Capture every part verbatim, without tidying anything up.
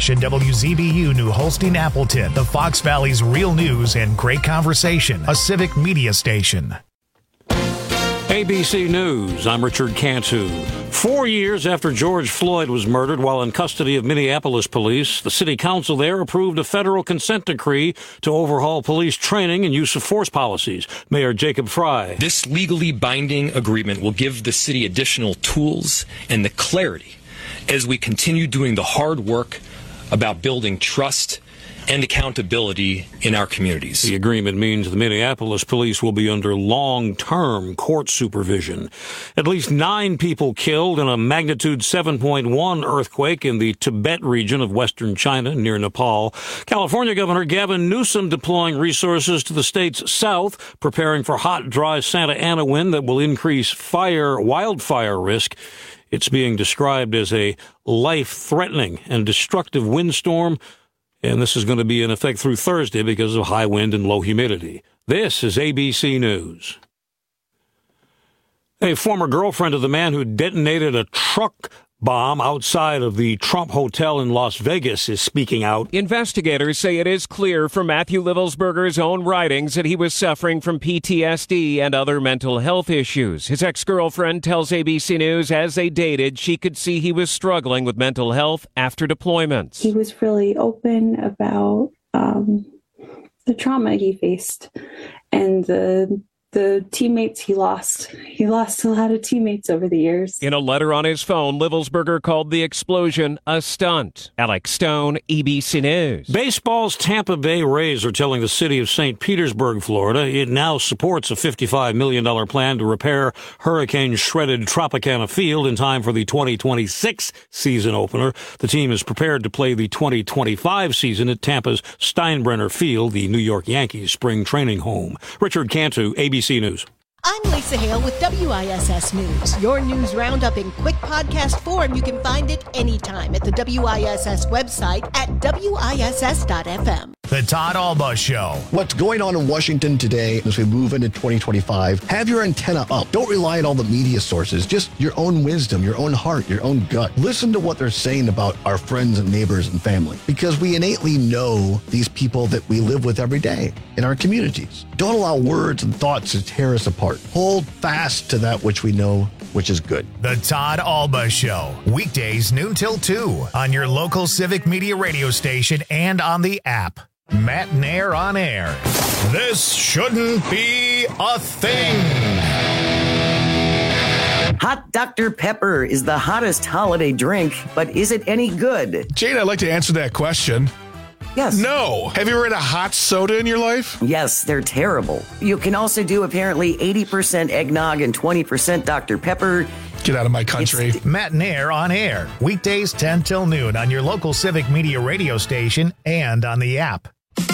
Rush and W Z B U New Holstein Appleton, the Fox Valley's real news and great conversation, a civic media station. A B C News, I'm Richard Cantu. Four years after George Floyd was murdered while in custody of Minneapolis police, the city council there approved a federal consent decree to overhaul police training and use of force policies. Mayor Jacob Fry. This legally binding agreement will give the city additional tools and the clarity as we continue doing the hard work about building trust and accountability in our communities. The agreement means the Minneapolis police will be under long-term court supervision. At least nine people killed in a magnitude seven point one earthquake in the Tibet region of western China near Nepal. California Governor Gavin Newsom deploying resources to the state's south, preparing for hot, dry Santa Ana wind that will increase fire, wildfire risk. It's being described as a life-threatening and destructive windstorm, and this is going to be in effect through Thursday because of high wind and low humidity. This is A B C News. A former girlfriend of the man who detonated a truck bomb outside of the Trump Hotel in Las Vegas is speaking out. Investigators say it is clear from Matthew Livelsberger's own writings that he was suffering from P T S D and other mental health issues. His ex-girlfriend tells A B C News as they dated, she could see he was struggling with mental health after deployments. He was really open about um, the trauma he faced and the The teammates he lost. He lost a lot of teammates over the years. In a letter on his phone, Livelsberger called the explosion a stunt. Alex Stone, A B C News. Baseball's Tampa Bay Rays are telling the city of Saint Petersburg, Florida, it now supports a fifty-five million dollars plan to repair hurricane-shredded Tropicana Field in time for the twenty twenty-six season opener. The team is prepared to play the twenty twenty-five season at Tampa's Steinbrenner Field, the New York Yankees' spring training home. Richard Cantu, A B C News. I'm Lisa Hale with W I S S News. Your news roundup in quick podcast form. You can find it anytime at the W I S S website at W I S S dot F M. The Todd Alba Show. What's going on in Washington today as we move into twenty twenty-five? Have your antenna up. Don't rely on all the media sources. Just your own wisdom, your own heart, your own gut. Listen to what they're saying about our friends and neighbors and family, because we innately know these people that we live with every day in our communities. Don't allow words and thoughts to tear us apart. Hold fast to that which we know, which is good. The Todd Alba Show. Weekdays noon till two on your local civic media radio station and on the app. Matt Nair on air. This shouldn't be a thing. Hot Doctor Pepper is the hottest holiday drink, but is it any good? Jane, I'd like to answer that question. Yes. No. Have you ever had a hot soda in your life? Yes, they're terrible. You can also do apparently eighty percent eggnog and twenty percent Doctor Pepper. Get out of my country. It's Matt Nair on air. Weekdays ten till noon on your local civic media radio station and on the app.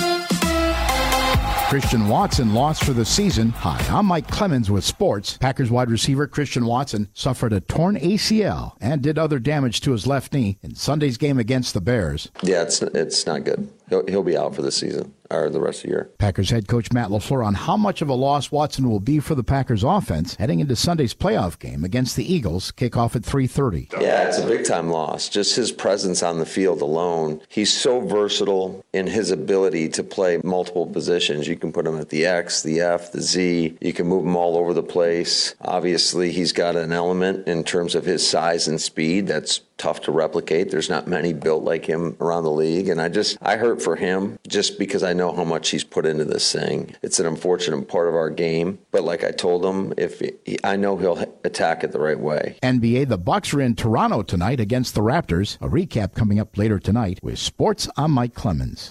Christian Watson lost for the season. Hi, I'm Mike Clemens with sports. Packers wide receiver Christian Watson suffered a torn A C L and did other damage to his left knee in Sunday's game against the Bears. Yeah, it's it's not good. He'll, he'll be out for the season or the rest of the year. Packers head coach Matt LaFleur on how much of a loss Watson will be for the Packers offense heading into Sunday's playoff game against the Eagles. Kickoff at three thirty. Yeah, it's a big-time loss. Just his presence on the field alone. He's so versatile in his ability to play multiple positions. You can put him at the X, the F, the Z. You can move him all over the place. Obviously, he's got an element in terms of his size and speed that's tough to replicate. There's not many built like him around the league. And I just, I hurt for him just because I know how much he's put into this thing. It's an unfortunate part of our game. But like I told him, if he, I know he'll attack it the right way. N B A, the Bucks are in Toronto tonight against the Raptors. A recap coming up later tonight with Sports. I'm Mike Clemens.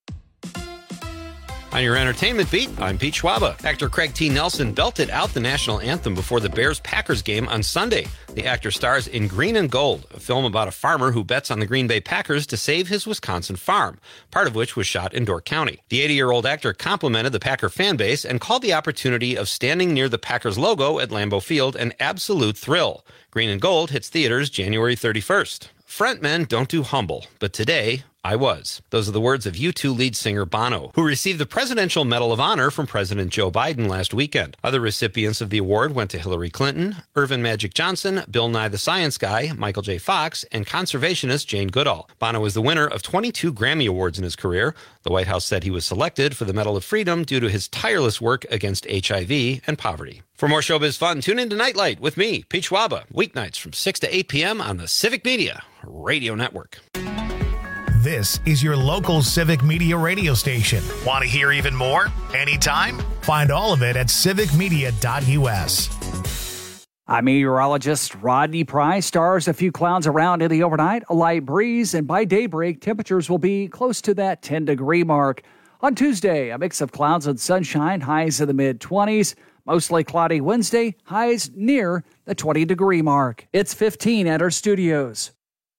On your entertainment beat, I'm Pete Schwaba. Actor Craig T. Nelson belted out the national anthem before the Bears-Packers game on Sunday. The actor stars in Green and Gold, a film about a farmer who bets on the Green Bay Packers to save his Wisconsin farm, part of which was shot in Door County. The eighty-year-old actor complimented the Packer fan base and called the opportunity of standing near the Packers logo at Lambeau Field an absolute thrill. Green and Gold hits theaters January thirty-first. Frontmen don't do humble, but today I was. Those are the words of U two lead singer Bono, who received the Presidential Medal of Honor from President Joe Biden last weekend. Other recipients of the award went to Hillary Clinton, Irvin Magic Johnson, Bill Nye the Science Guy, Michael J. Fox, and conservationist Jane Goodall. Bono is the winner of twenty-two Grammy Awards in his career. The White House said he was selected for the Medal of Freedom due to his tireless work against H I V and poverty. For more showbiz fun, tune in to Nightlight with me, Pete Schwaba, weeknights from six to eight p.m. on the Civic Media Radio Network. This is your local Civic Media radio station. Want to hear even more? Anytime? Find all of it at civic media dot u s. I'm meteorologist Rodney Price. Stars, a few clouds around in the overnight, a light breeze, and by daybreak, temperatures will be close to that ten-degree mark. On Tuesday, a mix of clouds and sunshine, highs in the mid-twenties. Mostly cloudy Wednesday, highs near the twenty-degree mark. It's fifteen at our studios.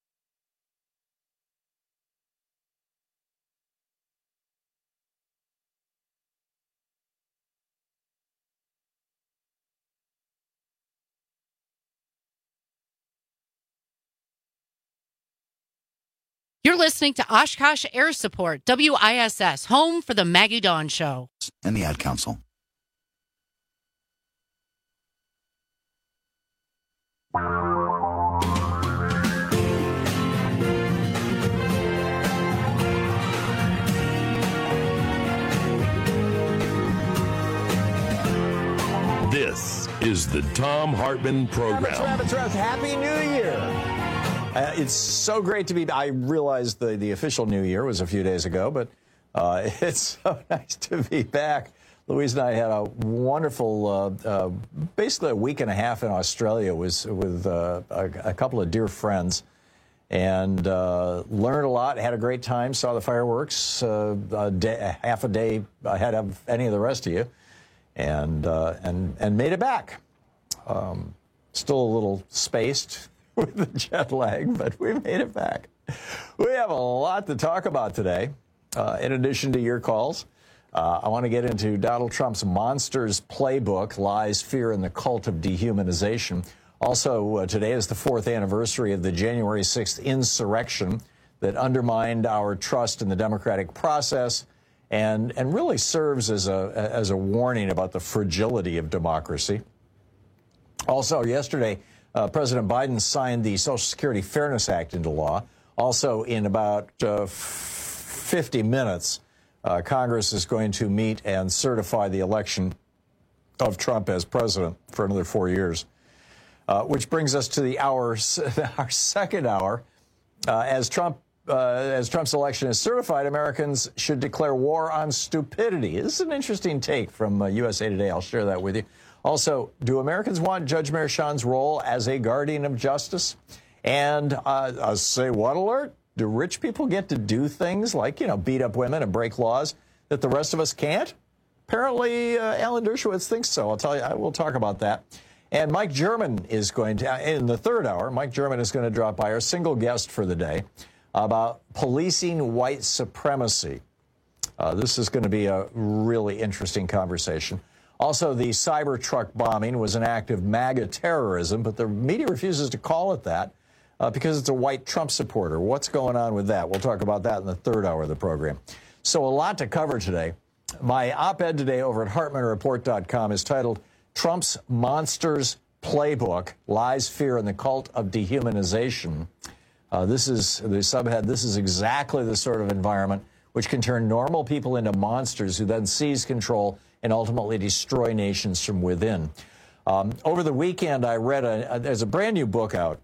You're listening to Oshkosh Air Support, W I S S, home for the Maggie Dawn Show. And the Ad Council. This is the Thom Hartmann Program. Rabbits, rabbits, rabbits. Happy New Year. Uh, it's so great to be. I realized the, the official New Year was a few days ago, but uh, it's so nice to be back. Louise and I had a wonderful, uh, uh, basically a week and a half in Australia was with uh, a, a couple of dear friends, and uh, learned a lot. Had a great time. Saw the fireworks uh, a day, half a day ahead of any of the rest of you, and uh, and and made it back. Um, still a little spaced with the jet lag, but we made it back. We have a lot to talk about today, uh, in addition to your calls. Uh, I want to get into Donald Trump's Monsters Playbook, Lies, Fear, and the Cult of Dehumanization. Also, uh, today is the fourth anniversary of the January sixth insurrection that undermined our trust in the democratic process and, and really serves as a, as a warning about the fragility of democracy. Also, yesterday, uh, President Biden signed the Social Security Fairness Act into law. Also, in about uh, fifty minutes, Uh, Congress is going to meet and certify the election of Trump as president for another four years, uh, which brings us to the hour, our second hour. Uh, as Trump, uh, as Trump's election is certified, Americans should declare war on stupidity. This is an interesting take from uh, U S A Today. I'll share that with you. Also, do Americans want Judge Merchan's role as a guardian of justice? And uh, a say what alert? Do rich people get to do things like, you know, beat up women and break laws that the rest of us can't? Apparently, uh, Alan Dershowitz thinks so. I'll tell you, I will talk about that. And Mike German is going to, in the third hour, Mike German is going to drop by, our single guest for the day, about policing white supremacy. Uh, this is going to be a really interesting conversation. Also, the Cybertruck bombing was an act of MAGA terrorism, but the media refuses to call it that. Uh, because it's a white Trump supporter. What's going on with that? We'll talk about that in the third hour of the program. So a lot to cover today. My op-ed today over at Hartmann Report dot com is titled Trump's Monsters Playbook, Lies, Fear, and the Cult of Dehumanization. Uh, this is the subhead. This is exactly the sort of environment which can turn normal people into monsters who then seize control and ultimately destroy nations from within. Um, over the weekend, I read a, a there's a brand new book out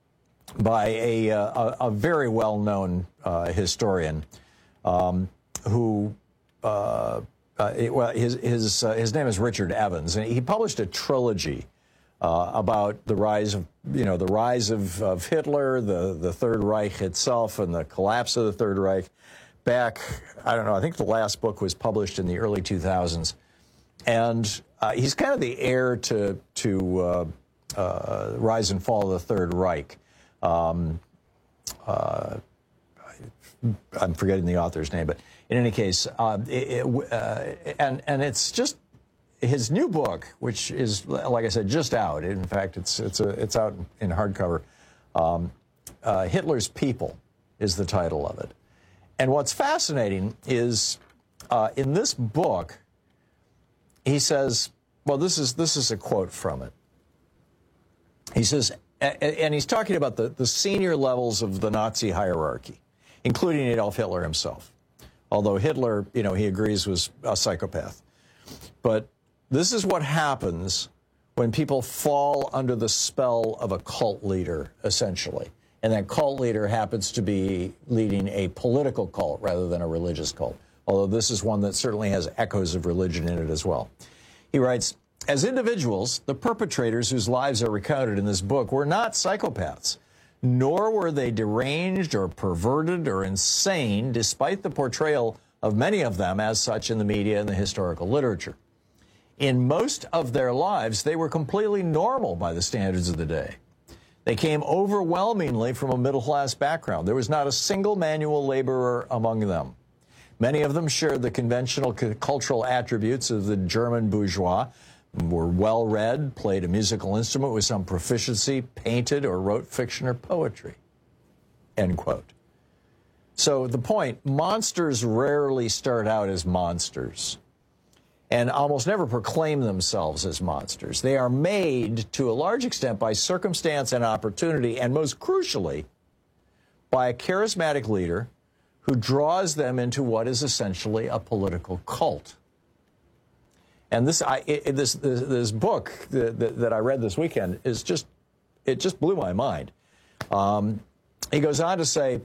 by a, a, a very well-known uh, historian um, who, uh, uh, it, well, his his uh, his name is Richard Evans, and he published a trilogy uh, about the rise of you know the rise of, of Hitler, the the Third Reich itself, and the collapse of the Third Reich. Back, I don't know, I think the last book was published in the early two thousands, and uh, he's kind of the heir to to uh, uh, Rise and Fall of the Third Reich. Um, uh, I'm forgetting the author's name, but in any case, uh, it, it, uh, and and it's just his new book, which is, like I said, just out. In fact, it's it's a, it's out in hardcover. Um, uh, Hitler's People is the title of it. And what's fascinating is uh, in this book, he says, well, this is this is a quote from it. He says, and he's talking about the, the senior levels of the Nazi hierarchy, including Adolf Hitler himself. Although Hitler, you know, he agrees was a psychopath. But this is what happens when people fall under the spell of a cult leader, essentially. And that cult leader happens to be leading a political cult rather than a religious cult, although this is one that certainly has echoes of religion in it as well. He writes, as individuals, the perpetrators whose lives are recounted in this book were not psychopaths, nor were they deranged or perverted or insane, despite the portrayal of many of them as such in the media and the historical literature. In most of their lives, they were completely normal by the standards of the day. They came overwhelmingly from a middle-class background. There was not a single manual laborer among them. Many of them shared the conventional cultural attributes of the German bourgeois, were well-read, played a musical instrument with some proficiency, painted or wrote fiction or poetry. End quote. So the point, monsters rarely start out as monsters and almost never proclaim themselves as monsters. They are made, to a large extent, by circumstance and opportunity, and most crucially, by a charismatic leader who draws them into what is essentially a political cult. And this, I, it, this, this, this book that, that I read this weekend is just, it just blew my mind. Um, he goes on to say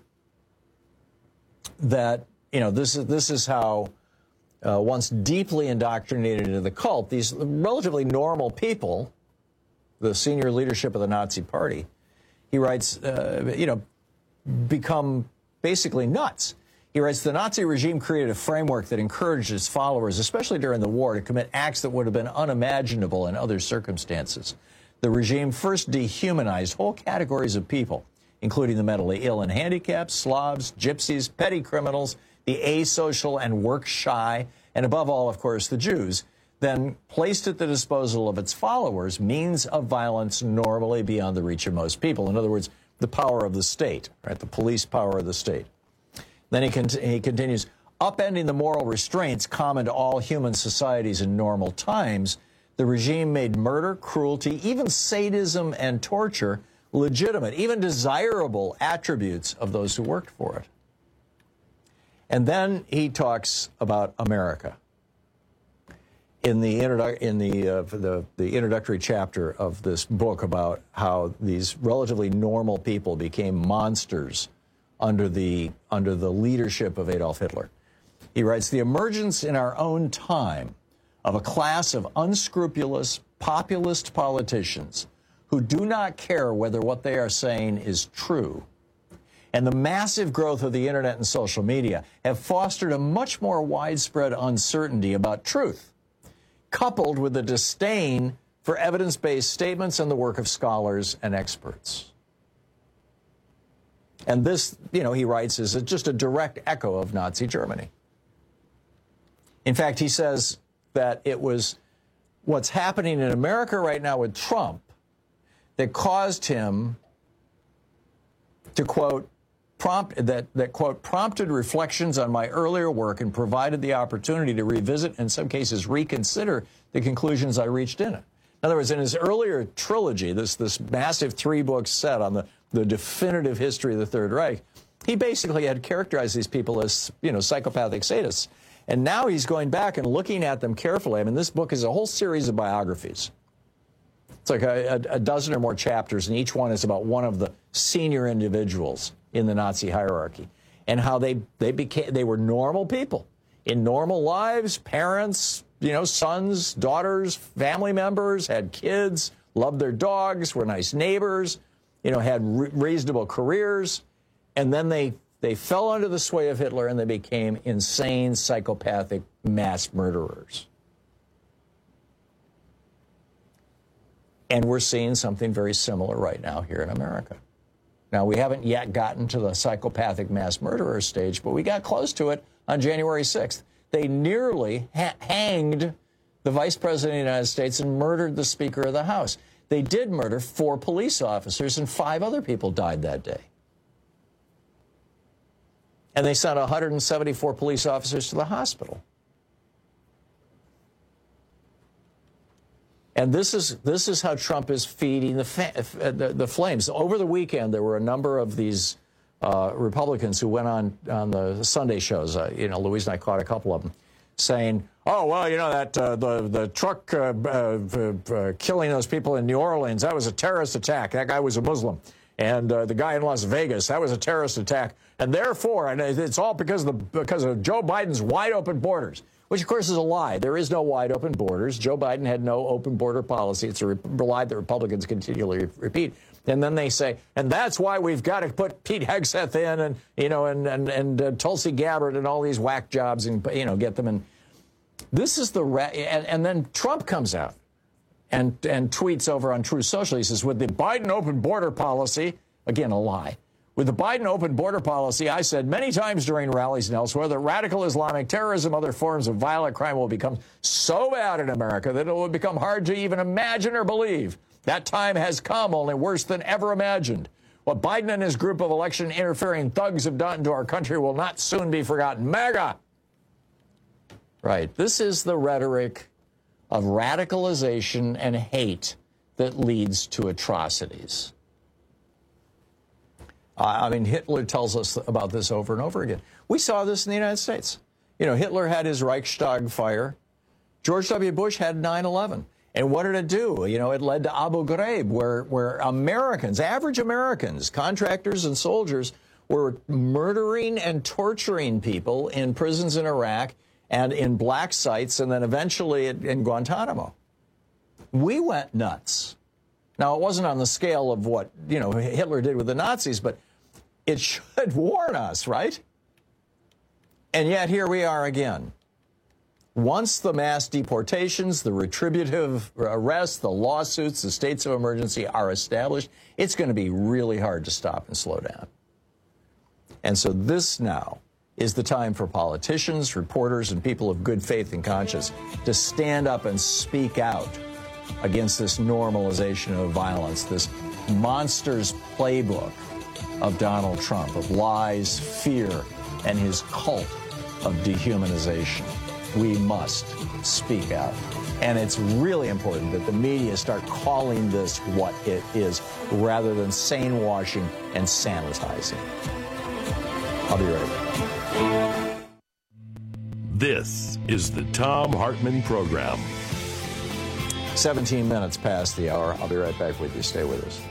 that, you know, this is, this is how uh, once deeply indoctrinated into the cult, these relatively normal people, the senior leadership of the Nazi Party, he writes, uh, you know, become basically nuts. He writes, the Nazi regime created a framework that encouraged its followers, especially during the war, to commit acts that would have been unimaginable in other circumstances. The regime first dehumanized whole categories of people, including the mentally ill and handicapped, Slavs, gypsies, petty criminals, the asocial and work-shy, and above all, of course, the Jews, then placed at the disposal of its followers means of violence normally beyond the reach of most people. In other words, the power of the state, right? The police power of the state. Then he, cont he continues, upending the moral restraints common to all human societies in normal times, the regime made murder, cruelty, even sadism and torture legitimate, even desirable attributes of those who worked for it. And then he talks about America. In the, introdu in the, uh, the, the introductory chapter of this book about how these relatively normal people became monsters under the, under the leadership of Adolf Hitler. He writes, the emergence in our own time of a class of unscrupulous, populist politicians who do not care whether what they are saying is true, and the massive growth of the internet and social media have fostered a much more widespread uncertainty about truth, coupled with a disdain for evidence-based statements and the work of scholars and experts. And this, you know, he writes, is just a direct echo of Nazi Germany. In fact, he says that it was what's happening in America right now with Trump that caused him to, quote, prompt, that, that, quote, prompted reflections on my earlier work and provided the opportunity to revisit, in some cases reconsider, the conclusions I reached in it. In other words, in his earlier trilogy, this, this massive three-book set on the, the definitive history of the Third Reich, he basically had characterized these people as, you know, psychopathic sadists. And now he's going back and looking at them carefully. I mean, this book is a whole series of biographies. It's like a, a, a dozen or more chapters, and each one is about one of the senior individuals in the Nazi hierarchy and how they, they became, they were normal people in normal lives, parents, you know, sons, daughters, family members, had kids, loved their dogs, were nice neighbors, you know, had re reasonable careers. And then they, they fell under the sway of Hitler and they became insane, psychopathic mass murderers. And we're seeing something very similar right now here in America. Now, we haven't yet gotten to the psychopathic mass murderer stage, but we got close to it on January sixth. They nearly ha hanged the Vice President of the United States and murdered the Speaker of the House. They did murder four police officers, and five other people died that day. and they sent one hundred seventy-four police officers to the hospital. And this is this is how Trump is feeding the, fa- the the flames. Over the weekend, there were a number of these uh, Republicans who went on on the Sunday shows. Uh, you know, Louise and I caught a couple of them saying, "Oh, well, you know that uh, the the truck uh, uh, uh, killing those people in New Orleans, that was a terrorist attack. That guy was a Muslim, and uh, the guy in Las Vegas, that was a terrorist attack. And therefore, and it's all because of the because of Joe Biden's wide open borders." Which, of course, is a lie. There is no wide open borders. Joe Biden had no open border policy. It's a re- lie that Republicans continually repeat. And then they say, and that's why we've got to put Pete Hegseth in and, you know, and, and, and uh, Tulsi Gabbard and all these whack jobs and, you know, get them in. This is the, ra- and, and then Trump comes out and, and tweets over on Truth Social. He says, with the Biden open border policy, again, a lie. With the Biden open border policy, I said many times during rallies and elsewhere that radical Islamic terrorism, other forms of violent crime will become so bad in America that it will become hard to even imagine or believe. That time has come, only worse than ever imagined. What Biden and his group of election interfering thugs have done to our country will not soon be forgotten. MAGA! Right. This is the rhetoric of radicalization and hate that leads to atrocities. Uh, I mean, Hitler tells us about this over and over again. We saw this in the United States. You know, Hitler had his Reichstag fire. George W. Bush had nine eleven. And what did it do? You know, it led to Abu Ghraib, where, where Americans, average Americans, contractors and soldiers, were murdering and torturing people in prisons in Iraq and in black sites and then eventually in Guantanamo. We went nuts. Now, it wasn't on the scale of what, you know, Hitler did with the Nazis, but it should warn us, right? And yet here we are again. Once the mass deportations, the retributive arrests, the lawsuits, the states of emergency are established, it's going to be really hard to stop and slow down. And so this now is the time for politicians, reporters, and people of good faith and conscience to stand up and speak out against this normalization of violence, this monster's playbook of Donald Trump, of lies, fear, and his cult of dehumanization. We must speak out. And it's really important that the media start calling this what it is, rather than sane washing and sanitizing. I'll be right back. This is the Thom Hartmann Program. seventeen minutes past the hour. I'll be right back with you. Stay with us.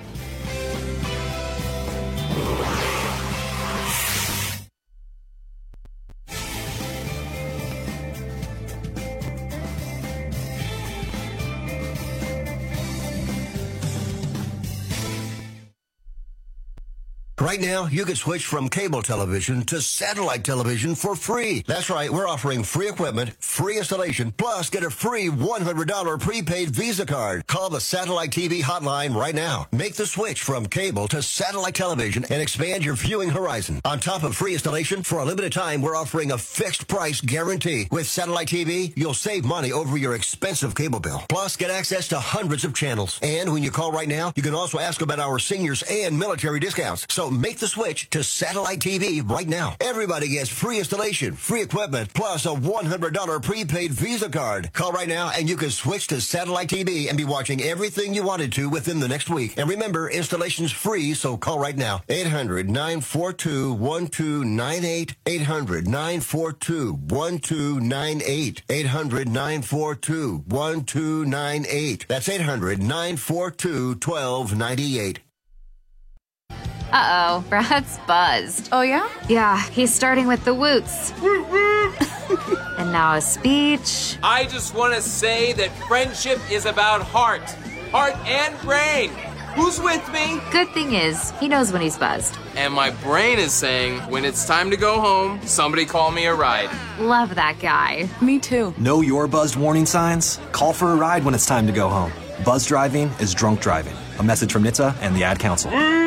Right now, you can switch from cable television to satellite television for free. That's right, we're offering free equipment, free installation, plus get a free one hundred dollars prepaid Visa card. Call the Satellite T V hotline right now. Make the switch from cable to satellite television and expand your viewing horizon. On top of free installation, for a limited time, we're offering a fixed price guarantee. With Satellite T V, you'll save money over your expensive cable bill. Plus, get access to hundreds of channels. And when you call right now, you can also ask about our seniors and military discounts. So make the switch to Satellite T V right now. Everybody gets free installation, free equipment, plus a one hundred dollars prepaid Visa card. Call right now and you can switch to Satellite T V and be watching everything you wanted to within the next week. And remember, installation's free, so call right now. eight hundred, nine four two, one two nine eight. eight hundred, nine four two, one two nine eight. eight hundred, nine four two, one two nine eight. That's eight hundred, nine four two, one two nine eight. Uh-oh, Brad's buzzed. Oh, yeah? Yeah, he's starting with the woots. And now a speech. I just want to say that friendship is about heart. Heart and brain. Who's with me? Good thing is, he knows when he's buzzed. And my brain is saying, when it's time to go home, somebody call me a ride. Love that guy. Me too. Know your buzzed warning signs? Call for a ride when it's time to go home. Buzz driving is drunk driving. A message from N H T S A and the Ad Council.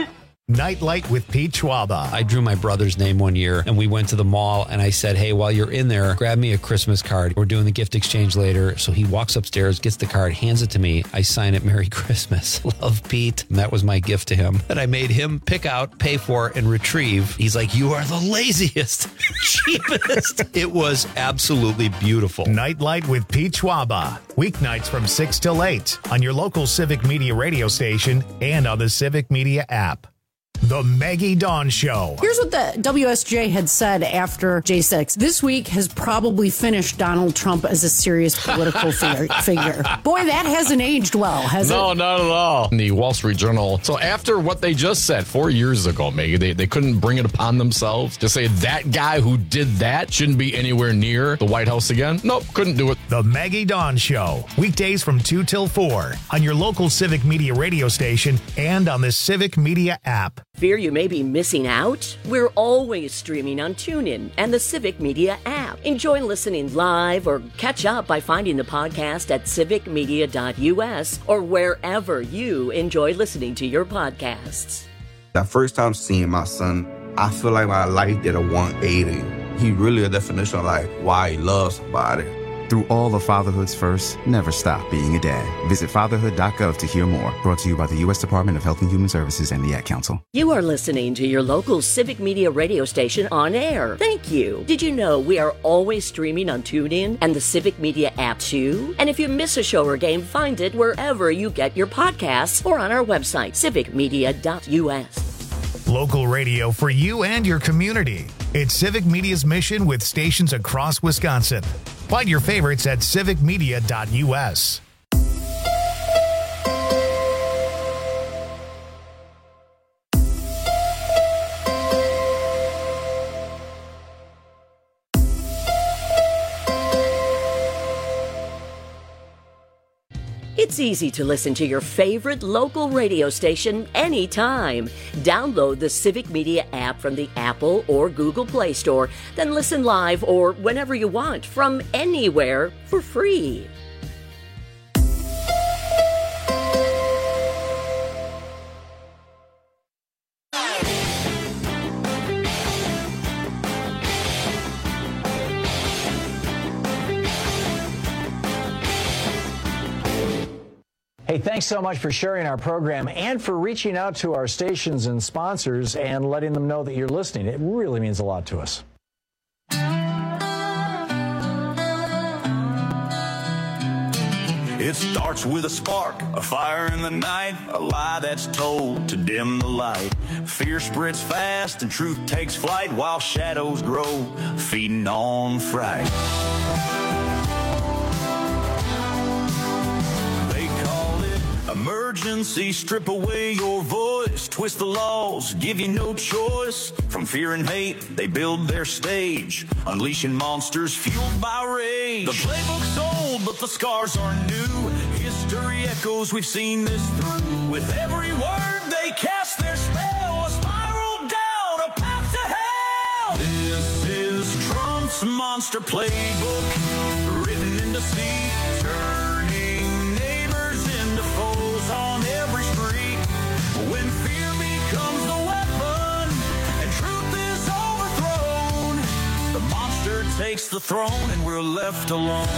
Nightlight with Pete Schwaba. I drew my brother's name one year, and we went to the mall, and I said, hey, while you're in there, grab me a Christmas card. We're doing the gift exchange later. So he walks upstairs, gets the card, hands it to me. I sign it, Merry Christmas. Love, Pete. And that was my gift to him that I made him pick out, pay for, and retrieve. He's like, you are the laziest, cheapest. It was absolutely beautiful. Nightlight with Pete Schwaba. Weeknights from six till eight on your local Civic Media radio station and on the Civic Media app. The Maggie Dawn Show. Here's what the W S J had said after J six. This week has probably finished Donald Trump as a serious political figure. figure. Boy, that hasn't aged well, has no, it? No, not at all. In the Wall Street Journal. So after what they just said four years ago, Maggie, they, they couldn't bring it upon themselves to say that guy who did that shouldn't be anywhere near the White House again. Nope, couldn't do it. The Maggie Dawn Show. Weekdays from two till four on your local Civic Media radio station and on the Civic Media app. Fear you may be missing out? We're always streaming on TuneIn and the Civic Media app. Enjoy listening live or catch up by finding the podcast at civic media dot u s or wherever you enjoy listening to your podcasts. The first time seeing my son, I feel like my life did a one eighty. He really a definition of like why he loves somebody. Through all of fatherhood's first, never stop being a dad. Visit fatherhood dot gov to hear more. Brought to you by the U S Department of Health and Human Services and the Ad Council. You are listening to your local Civic Media radio station on air. Thank you. Did you know we are always streaming on TuneIn and the Civic Media app too? And if you miss a show or game, find it wherever you get your podcasts or on our website, civic media dot u s. Local radio for you and your community. It's Civic Media's mission with stations across Wisconsin. Find your favorites at civic media dot u s. It's easy to listen to your favorite local radio station anytime. Download the Civic Media app from the Apple or Google Play Store, then listen live or whenever you want from anywhere for free. Hey, thanks so much for sharing our program and for reaching out to our stations and sponsors and letting them know that you're listening. It really means a lot to us. It starts with a spark, a fire in the night, a lie that's told to dim the light. Fear spreads fast and truth takes flight while shadows grow, feeding on fright. Emergency, strip away your voice, twist the laws, give you no choice. From fear and hate, they build their stage, unleashing monsters fueled by rage. The playbook's old, but the scars are new. History echoes, we've seen this through. With every word, they cast their spell, a spiral down, a path to hell. This is Trump's monster playbook, written into sea, turning neighbors into foes on every street. When fear becomes the weapon and truth is overthrown, the monster takes the throne and we're left alone.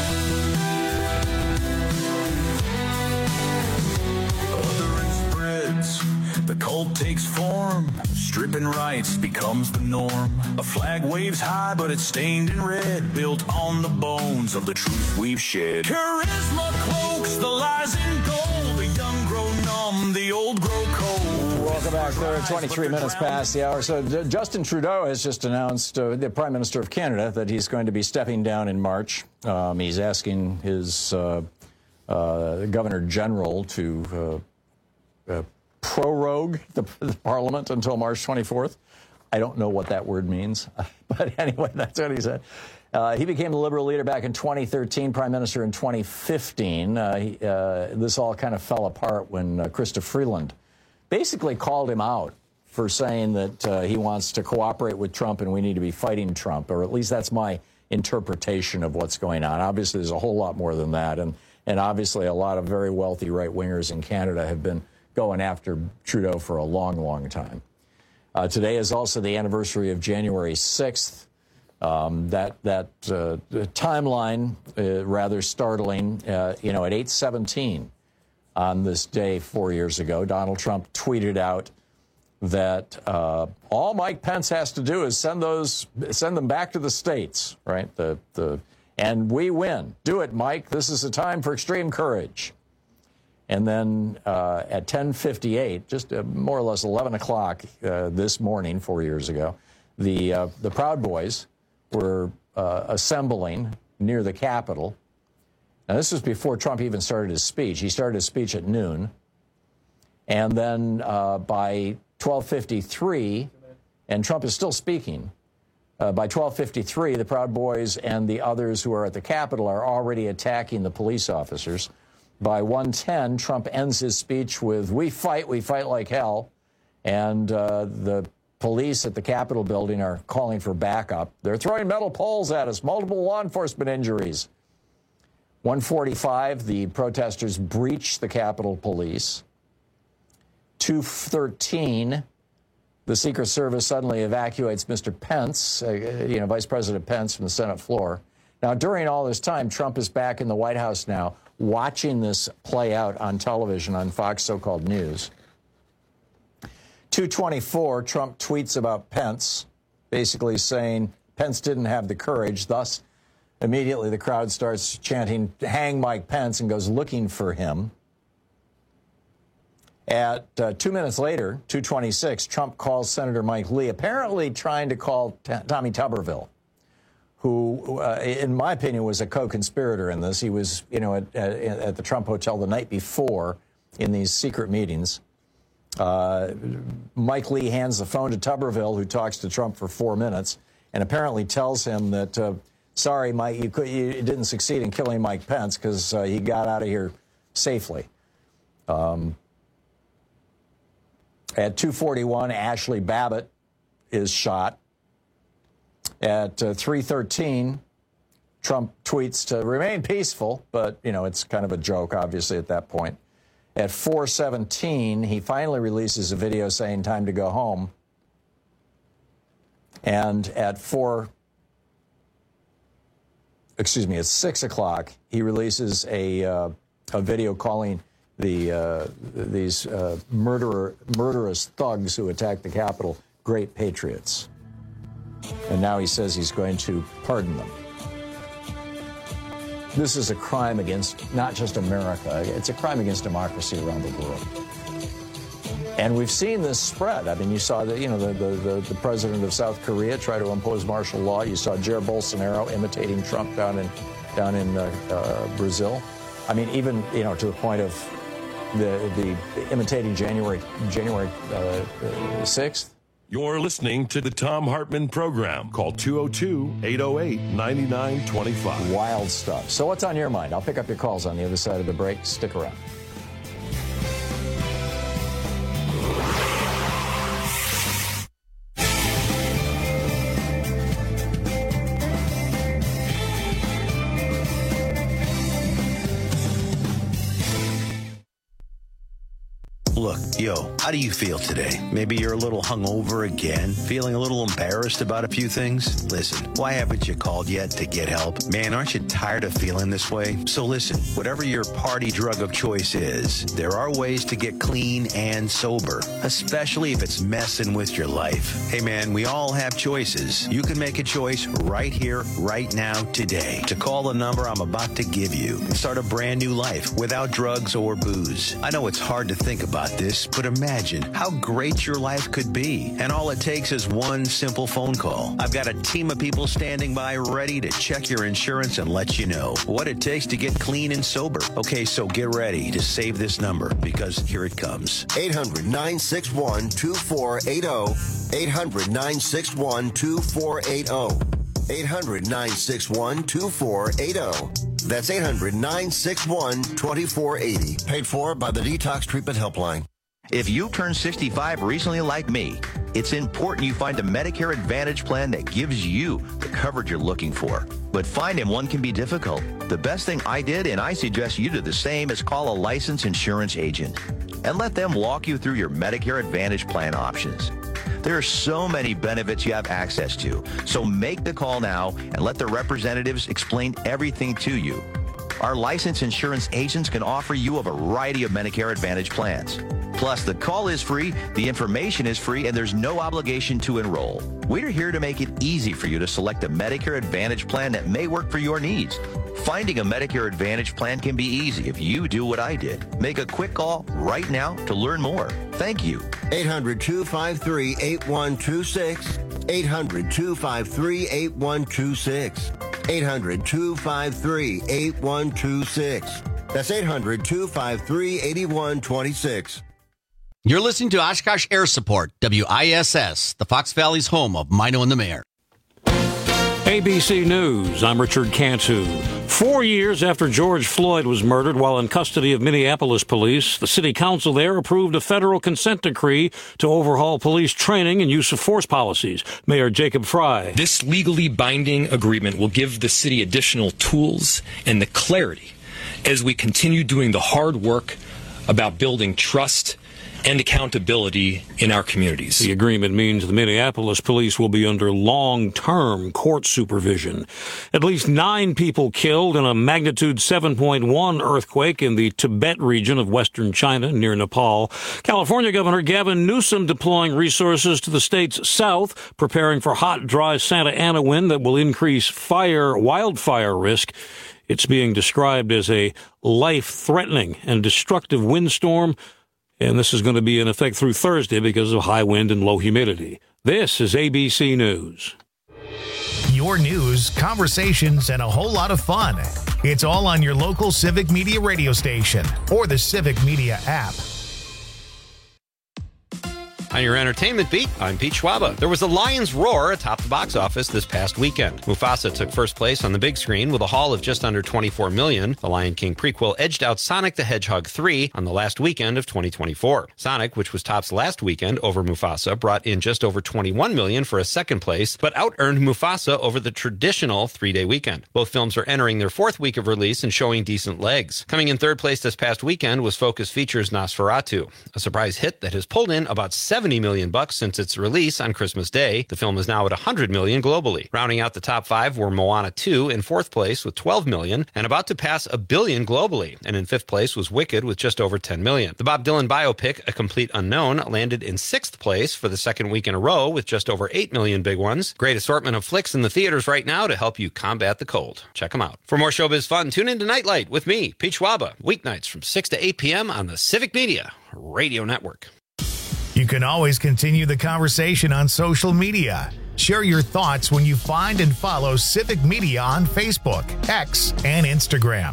Othering spreads, the cult takes form, stripping rights becomes the norm. A flag waves high, but it's stained in red, built on the bones of the truth we've shed. Charisma cloaks the lies in gold, the young grow numb, the old grow cold. Welcome back. There are twenty-three minutes past the hour. So uh, Justin Trudeau has just announced, uh, the Prime Minister of Canada, that he's going to be stepping down in March. Um, he's asking his uh, uh, Governor General to uh, uh, prorogue the, the Parliament until March twenty-fourth. I don't know what that word means, but anyway, that's what he said. Uh, he became the Liberal leader back in twenty thirteen, Prime Minister in twenty fifteen. Uh, he, uh, this all kind of fell apart when uh, Chrystia Freeland basically called him out for saying that uh, he wants to cooperate with Trump and we need to be fighting Trump, or at least that's my interpretation of what's going on. Obviously, there's a whole lot more than that, and, and obviously a lot of very wealthy right-wingers in Canada have been going after Trudeau for a long, long time. Uh, today is also the anniversary of January sixth. Um, that that uh, timeline, uh, rather startling. Uh, you know, at eight seventeen on this day four years ago, Donald Trump tweeted out that uh, all Mike Pence has to do is send those, send them back to the states, right? The the and we win. Do it, Mike. This is a time for extreme courage. And then uh, at ten fifty-eight, just uh, more or less eleven o'clock uh, this morning, four years ago, the uh, the Proud Boys were uh, assembling near the Capitol. Now, this was before Trump even started his speech. He started his speech at noon. And then uh, by twelve fifty-three, and Trump is still speaking, uh, by twelve fifty-three, the Proud Boys and the others who are at the Capitol are already attacking the police officers. By one ten, Trump ends his speech with, "We fight, we fight like hell." And uh, the police at the Capitol building are calling for backup. They're throwing metal poles at us, multiple law enforcement injuries. one forty-five, the protesters breach the Capitol Police. two thirteen, the Secret Service suddenly evacuates Mister Pence, uh, you know, Vice President Pence, from the Senate floor. Now, during all this time, Trump is back in the White House now, watching this play out on television on Fox so-called News. two twenty-four, Trump tweets about Pence, basically saying Pence didn't have the courage. Thus, immediately the crowd starts chanting, "Hang Mike Pence," and goes looking for him. At uh, two minutes later, two twenty-six, Trump calls Senator Mike Lee, apparently trying to call T- Tommy Tuberville, who, uh, in my opinion, was a co-conspirator in this. He was, you know, at, at, at the Trump Hotel the night before in these secret meetings. Uh, Mike Lee hands the phone to Tuberville, who talks to Trump for four minutes, and apparently tells him that, uh, sorry, Mike, you, could, you didn't succeed in killing Mike Pence because uh, he got out of here safely. Um, at two forty-one, Ashley Babbitt is shot. At uh, three thirteen, Trump tweets to remain peaceful, but, you know, it's kind of a joke, obviously, at that point. At four seventeen, he finally releases a video saying time to go home. And at four, excuse me, at six o'clock, he releases a, uh, a video calling the uh, these uh, murderer, murderous thugs who attacked the Capitol great patriots. And now he says he's going to pardon them. This is a crime against not just America, it's a crime against democracy around the world. And we've seen this spread. I mean, you saw the, you know, the, the, the, the president of South Korea try to impose martial law. You saw Jair Bolsonaro imitating Trump down in, down in uh, uh, Brazil. I mean, even, you know, to the point of the, the imitating January, January uh, sixth. You're listening to the Thom Hartmann Program. Call two oh two, eight oh eight, nine nine two five. Wild stuff. So what's on your mind? I'll pick up your calls on the other side of the break. Stick around. Look, yo, how do you feel today? Maybe you're a little hungover again, feeling a little embarrassed about a few things? Listen, why haven't you called yet to get help? Man, aren't you tired of feeling this way? So listen, whatever your party drug of choice is, there are ways to get clean and sober, especially if it's messing with your life. Hey man, we all have choices. You can make a choice right here, right now, today, to call the number I'm about to give you and start a brand new life without drugs or booze. I know it's hard to think about this, but imagine how great your life could be. And all it takes is one simple phone call. I've got a team of people standing by ready to check your insurance and let you know what it takes to get clean and sober. Okay, so get ready to save this number because here it comes. eight hundred, nine six one, two four eight zero. eight hundred, nine six one, two four eight zero. eight hundred, nine six one, two four eight zero. That's eight hundred, nine six one, two four eight zero. Paid for by the Detox Treatment Helpline. If you turned sixty-five recently like me, it's important you find a Medicare Advantage plan that gives you the coverage you're looking for. But finding one can be difficult. The best thing I did, and I suggest you do the same, is call a licensed insurance agent and let them walk you through your Medicare Advantage plan options. There are so many benefits you have access to. So make the call now and let the representatives explain everything to you. Our licensed insurance agents can offer you a variety of Medicare Advantage plans. Plus, the call is free, the information is free, and there's no obligation to enroll. We're here to make it easy for you to select a Medicare Advantage plan that may work for your needs. Finding a Medicare Advantage plan can be easy if you do what I did. Make a quick call right now to learn more. Thank you. eight hundred, two five three, eight one two six. eight hundred, two five three, eight one two six. eight hundred, two five three, eight one two six. That's eight hundred, two five three, eight one two six. You're listening to Oshkosh Air Support, W I S S, the Fox Valley's home of Mino and the Mayor. A B C News, I'm Richard Cantu. Four years after George Floyd was murdered while in custody of Minneapolis police, the city council there approved a federal consent decree to overhaul police training and use of force policies. Mayor Jacob Fry. This legally binding agreement will give the city additional tools and the clarity as we continue doing the hard work about building trust and accountability in our communities. The agreement means the Minneapolis police will be under long-term court supervision. At least nine people killed in a magnitude seven point one earthquake in the Tibet region of western China near Nepal. California Governor Gavin Newsom deploying resources to the state's south, preparing for hot, dry Santa Ana wind that will increase fire, wildfire risk. It's being described as a life-threatening and destructive windstorm, and this is going to be in effect through Thursday because of high wind and low humidity. This is A B C News. Your news, conversations, and a whole lot of fun. It's all on your local Civic Media radio station or the Civic Media app. On your entertainment beat, I'm Pete Schwaba. There was a lion's roar atop the box office this past weekend. Mufasa took first place on the big screen with a haul of just under twenty-four million dollars. The Lion King prequel edged out Sonic the Hedgehog three on the last weekend of twenty twenty-four. Sonic, which was tops last weekend over Mufasa, brought in just over twenty-one million dollars for a second place, but out-earned Mufasa over the traditional three-day weekend. Both films are entering their fourth week of release and showing decent legs. Coming in third place this past weekend was Focus Features' Nosferatu, a surprise hit that has pulled in about seventy million bucks since its release on Christmas Day. The film is now at one hundred million globally. Rounding out the top five were Moana two in fourth place with twelve million and about to pass a billion globally. And in fifth place was Wicked with just over ten million. The Bob Dylan biopic, A Complete Unknown, landed in sixth place for the second week in a row with just over eight million big ones. Great assortment of flicks in the theaters right now to help you combat the cold. Check them out. For more showbiz fun, tune in to Nightlight with me, Pete Schwaba, weeknights from six to eight p.m. on the Civic Media Radio Network. You can always continue the conversation on social media. Share your thoughts when you find and follow Civic Media on Facebook, X, and Instagram.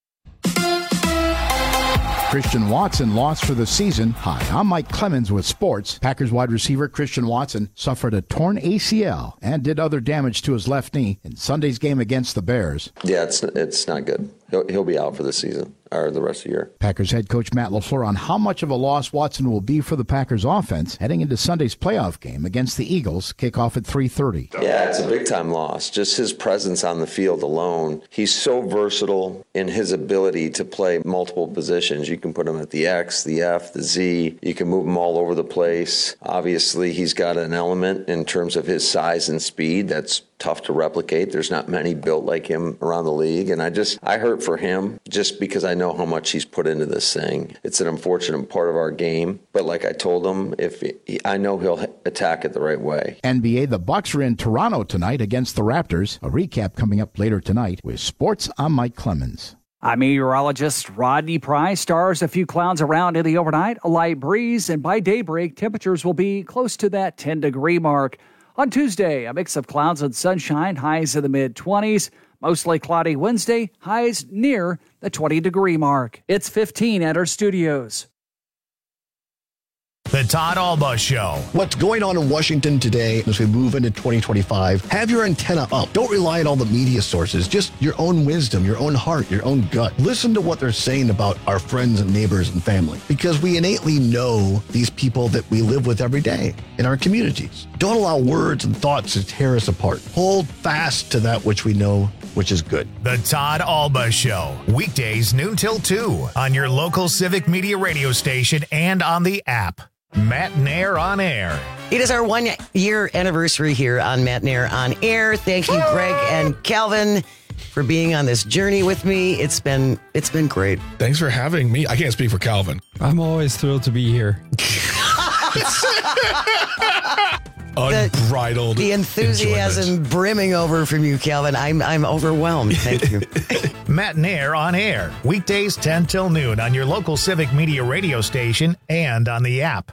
Christian Watson lost for the season. Hi, I'm Mike Clemens with sports. Packers wide receiver Christian Watson suffered a torn A C L and did other damage to his left knee in Sunday's game against the Bears. Yeah, it's it's not good. He'll, he'll be out for the season or the rest of the year. Packers head coach Matt LaFleur on how much of a loss Watson will be for the Packers offense heading into Sunday's playoff game against the Eagles, kickoff at three thirty. Yeah, it's a big-time loss. Just his presence on the field alone. He's so versatile in his ability to play multiple positions. You can put him at the X, the F, the Z. You can move him all over the place. Obviously, he's got an element in terms of his size and speed that's tough to replicate. There's not many built like him around the league. And I just, I hurt for him just because I know how much he's put into this thing. It's an unfortunate part of our game. But like I told him, if he, I know he'll attack it the right way. N B A, the Bucks are in Toronto tonight against the Raptors. A recap coming up later tonight with sports. I'm Mike Clemens. I'm meteorologist Rodney Price. Stars, a few clouds around in the overnight, a light breeze, and by daybreak, temperatures will be close to that ten-degree mark. On Tuesday, a mix of clouds and sunshine, highs in the mid-twenties. Mostly cloudy Wednesday, highs near the twenty-degree mark. It's fifteen at our studios. The Todd Alba Show. What's going on in Washington today as we move into twenty twenty-five? Have your antenna up. Don't rely on all the media sources. Just your own wisdom, your own heart, your own gut. Listen to what they're saying about our friends and neighbors and family, because we innately know these people that we live with every day in our communities. Don't allow words and thoughts to tear us apart. Hold fast to that which we know, which is good. The Todd Alba Show. Weekdays noon till two on your local Civic Media radio station and on the app. Matt Nair on Air. It is our one-year anniversary here on Matt Nair on Air. Thank you, Greg and Calvin, for being on this journey with me. It's been it's been great. Thanks for having me. I can't speak for Calvin. I'm always thrilled to be here. Unbridled. The, the enthusiasm enjoyment. brimming over from you, Calvin. I'm I'm overwhelmed. Thank you. Matt Nair on Air. Weekdays ten till noon on your local Civic Media radio station and on the app.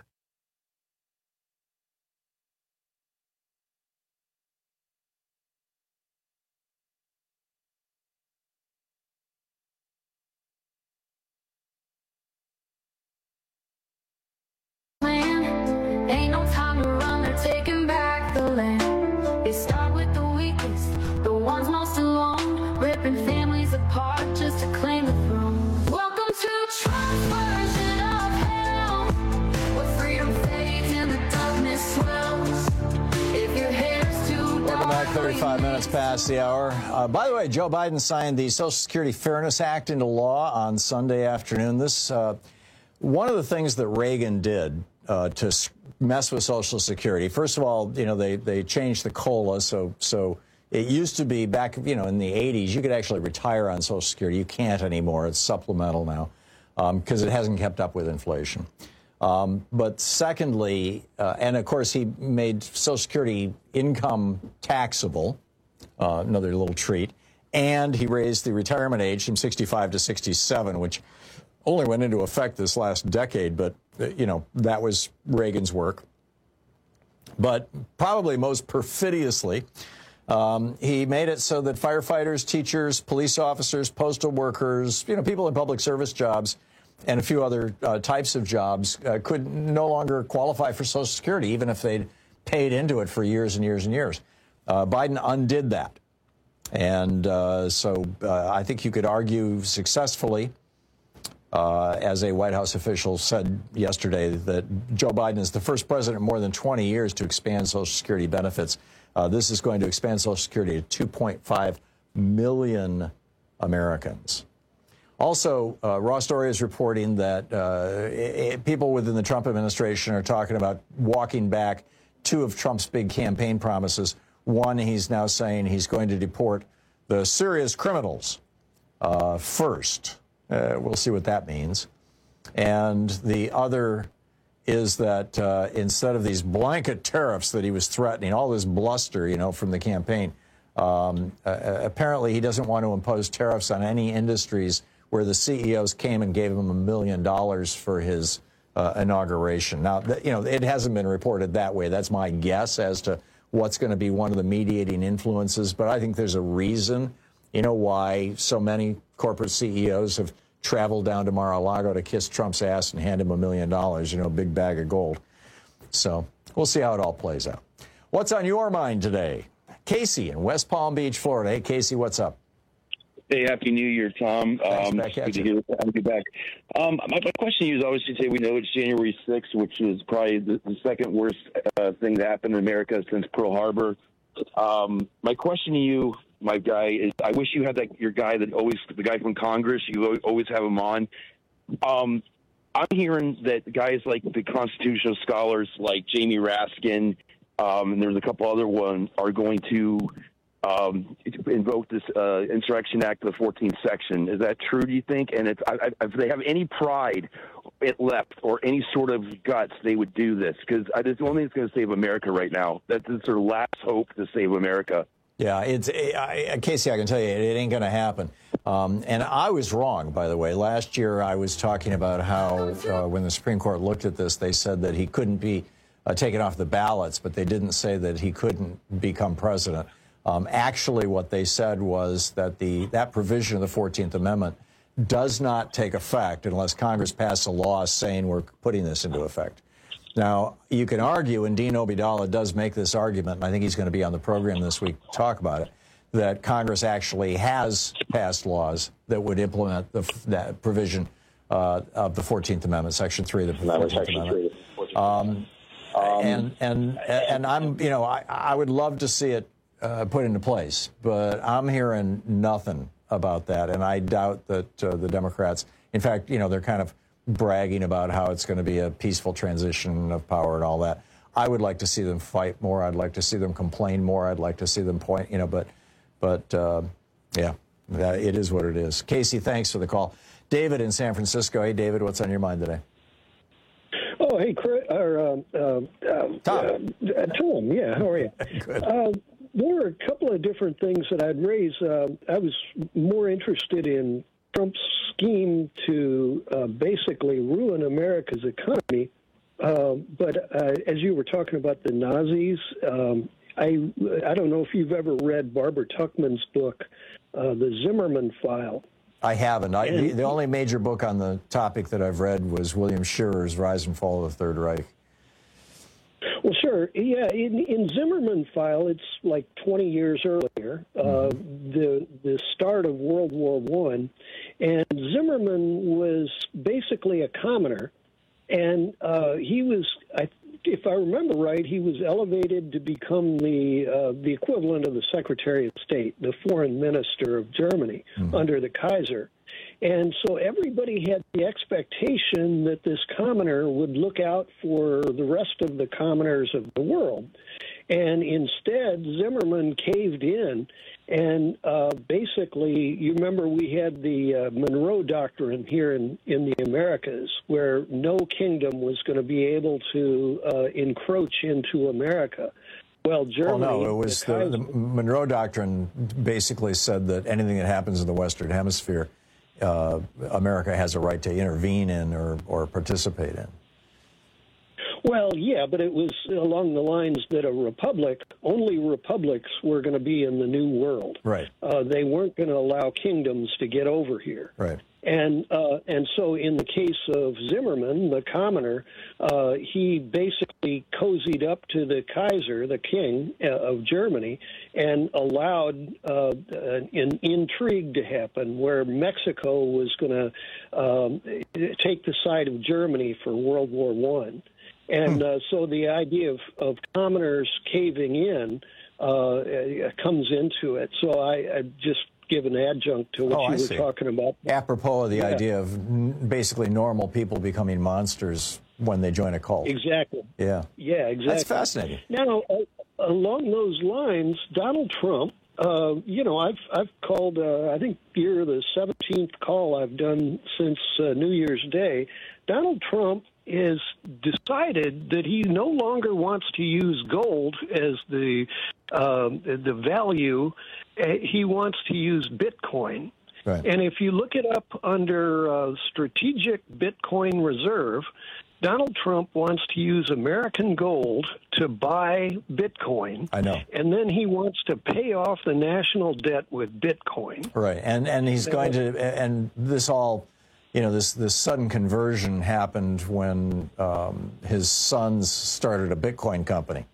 thirty-five minutes past the hour. Uh, by the way, Joe Biden signed the Social Security Fairness Act into law on Sunday afternoon. This uh, one of the things that Reagan did uh, to mess with Social Security. First of all, you know, they they changed the COLA, so so it used to be back, you know, in the eighties, you could actually retire on Social Security. You can't anymore. It's supplemental now because um, it hasn't kept up with inflation. Um, but secondly, uh, and of course, he made Social Security income taxable, uh, another little treat, and he raised the retirement age from sixty-five to sixty-seven, which only went into effect this last decade, but, uh, you know, that was Reagan's work. But probably most perfidiously, um, he made it so that firefighters, teachers, police officers, postal workers, you know, people in public service jobs, and a few other uh, types of jobs uh, could no longer qualify for Social Security, even if they'd paid into it for years and years and years. Uh, Biden undid that. And uh, so uh, I think you could argue successfully, uh, as a White House official said yesterday, that Joe Biden is the first president in more than twenty years to expand Social Security benefits. Uh, this is going to expand Social Security to two point five million Americans. Also, uh, Raw Story is reporting that uh, it, people within the Trump administration are talking about walking back two of Trump's big campaign promises. One, he's now saying he's going to deport the serious criminals uh, first. Uh, we'll see what that means. And the other is that uh, instead of these blanket tariffs that he was threatening, all this bluster, you know, from the campaign, um, uh, apparently he doesn't want to impose tariffs on any industries where the C E Os came and gave him a million dollars for his uh, inauguration. Now, th- you know, it hasn't been reported that way. That's my guess as to what's going to be one of the mediating influences. But I think there's a reason, you know, why so many corporate C E Os have traveled down to Mar-a-Lago to kiss Trump's ass and hand him a million dollars, you know, a big bag of gold. So we'll see how it all plays out. What's on your mind today? Casey in West Palm Beach, Florida. Hey, Casey, what's up? Hey, Happy New Year, Tom. Um, back at good you. to hear, have you back. Um, my, my question to you is always to say we know it's January sixth, which is probably the, the second worst uh, thing that happened in America since Pearl Harbor. Um, my question to you, my guy, is I wish you had that your guy that always the guy from Congress. You always have him on. Um, I'm hearing that guys like the constitutional scholars like Jamie Raskin, um, and there's a couple other ones, are going to Um, invoke this uh, Insurrection Act, the fourteenth section. Is that true, do you think? And it's, I, I, if they have any pride it left or any sort of guts, they would do this. Because it's the only thing that's going to save America right now. That's their last hope to save America. Yeah, it's I, Casey, I can tell you, it, it ain't going to happen. Um, and I was wrong, by the way. Last year, I was talking about how uh, when the Supreme Court looked at this, they said that he couldn't be uh, taken off the ballots, but they didn't say that he couldn't become president. Um, actually, what they said was that the that provision of the fourteenth Amendment does not take effect unless Congress passes a law saying we're putting this into effect. Now, you can argue, and Dean Obeidallah does make this argument, and I think he's going to be on the program this week to talk about it, that Congress actually has passed laws that would implement the, that provision uh, of the fourteenth Amendment, Section three of the fourteenth Amendment. Um, um, and and and I'm, you know, I, I would love to see it Uh, put into place, but I'm hearing nothing about that, and I doubt that uh, the Democrats, in fact, you know, they're kind of bragging about how it's going to be a peaceful transition of power and all that. I would like to see them fight more. I'd like to see them complain more. I'd like to see them point, you know, but, but uh, yeah, that, it is what it is. Casey, thanks for the call. David in San Francisco. Hey, David, what's on your mind today? Oh, hey, Chris, or, uh, uh, Tom. Uh, Tom, yeah, how are you? Good. Uh, there were a couple of different things that I'd raise. Uh, I was more interested in Trump's scheme to uh, basically ruin America's economy. Uh, but uh, as you were talking about the Nazis, um, I I don't know if you've ever read Barbara Tuchman's book, uh, The Zimmerman File. I haven't. I, And- the, the only major book on the topic that I've read was William Shearer's Rise and Fall of the Third Reich. Well, sure. Yeah, in, in Zimmerman File, it's like twenty years earlier, uh, the the start of World War One, and Zimmerman was basically a commoner, and uh, he was, I, if I remember right, he was elevated to become the uh, the equivalent of the Secretary of State, the Foreign Minister of Germany under the Kaiser. And so everybody had the expectation that this commoner would look out for the rest of the commoners of the world. And instead, Zimmerman caved in. And uh, basically, you remember we had the uh, Monroe Doctrine here in, in the Americas, where no kingdom was going to be able to uh, encroach into America. Well, Germany... Oh, no, it was the, the Monroe Doctrine basically said that anything that happens in the Western Hemisphere, uh, America has a right to intervene in or, or participate in. Well, yeah, but it was along the lines that a republic, only republics were going to be in the New World. Right. Uh, they weren't going to allow kingdoms to get over here. Right. And uh, and so in the case of Zimmerman, the commoner, uh, he basically cozied up to the Kaiser, the king uh, of Germany, and allowed uh, an intrigue to happen where Mexico was going to um, take the side of Germany for World War One. And uh, so the idea of, of commoners caving in uh, comes into it. So I, I just give an adjunct to what Oh, you I were see. talking about. Apropos of the Yeah. idea of n- basically normal people becoming monsters when they join a cult. Exactly. Yeah. Yeah, exactly. That's fascinating. Now, uh, along those lines, Donald Trump, uh, you know, I've I've called, uh, I think you're the seventeenth call I've done since uh, New Year's Day. Donald Trump has decided that he no longer wants to use gold as the uh, the value. Uh, he wants to use Bitcoin. Right. And if you look it up under uh, Strategic Bitcoin Reserve, Donald Trump wants to use American gold to buy Bitcoin. I know. And then he wants to pay off the national debt with Bitcoin. Right. And and he's going to, and this all, you know, this, this sudden conversion happened when um, his sons started a Bitcoin company.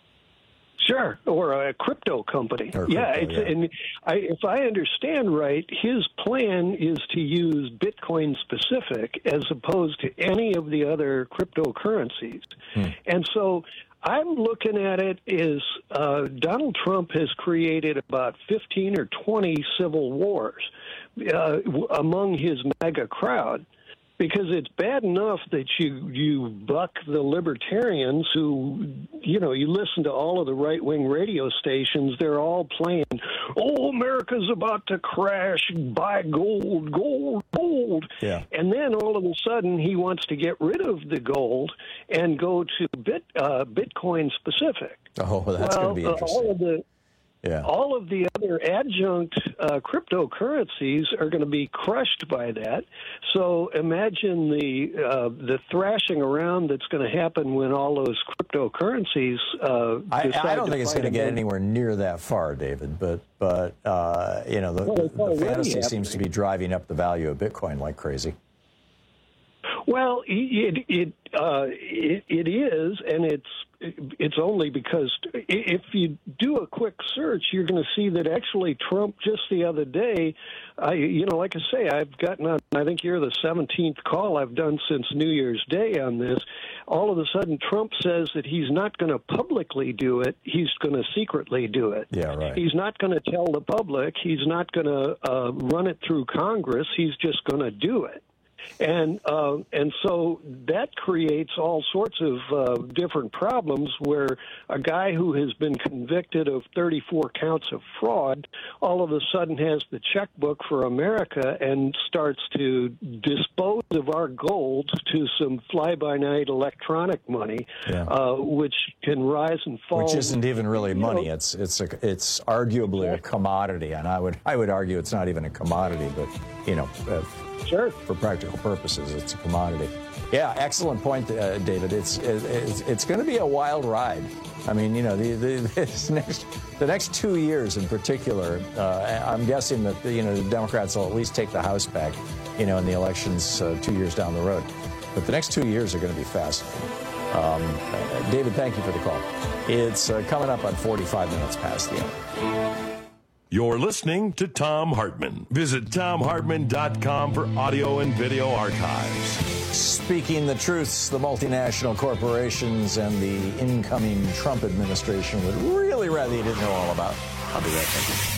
Sure, or a crypto company. Or yeah, crypto, it's, yeah. and I, if I understand right, his plan is to use Bitcoin specific as opposed to any of the other cryptocurrencies. Hmm. And so I'm looking at it as uh, Donald Trump has created about fifteen or twenty civil wars uh, w- among his MAGA crowd. Because it's bad enough that you you buck the libertarians who, you know, you listen to all of the right-wing radio stations, they're all playing, oh, America's about to crash, buy gold, gold, gold. Yeah. And then all of a sudden he wants to get rid of the gold and go to bit uh, Bitcoin specific. Oh, well, that's well, going to be uh, interesting. all of the Yeah. all of the other adjunct uh, cryptocurrencies are going to be crushed by that. So imagine the uh, the thrashing around that's going to happen when all those cryptocurrencies. Uh, I, decide I don't to think it's fight going to get among- anywer near that far, David. But but uh, you know, the, Well, it's the, already the fantasy seems to happening. be driving up the value of Bitcoin like crazy. Well, it it uh, it, it is, and it's it's only because if you do a quick search, you're going to see that actually Trump just the other day, I you know, like I say, I've gotten on. I think you're the seventeenth call I've done since New Year's Day on this. All of a sudden, Trump says that he's not going to publicly do it; he's going to secretly do it. Yeah, right. He's not going to tell the public. He's not going to uh, run it through Congress. He's just going to do it. And uh, and so that creates all sorts of uh, different problems where a guy who has been convicted of thirty-four counts of fraud all of a sudden has the checkbook for America and starts to dispose of our gold to some fly-by-night electronic money, yeah. uh, which can rise and fall. Which isn't even really money. know. It's it's a, it's arguably a commodity, and I would I would argue it's not even a commodity, but you know. Uh, Sure. For practical purposes, it's a commodity. Yeah, excellent point, uh, David. It's it's, it's going to be a wild ride. I mean, you know, the the this next the next two years in particular, uh, I'm guessing that the, you know the Democrats will at least take the House back, you know, in the elections uh, two years down the road. But the next two years are going to be fascinating. Um, uh, David, thank you for the call. It's uh, coming up on forty-five minutes past the hour. You're listening to Thom Hartmann. Visit thom hartmann dot com for audio and video archives. Speaking the truths, the multinational corporations and the incoming Trump administration would really rather you didn't know all about. I'll be right back.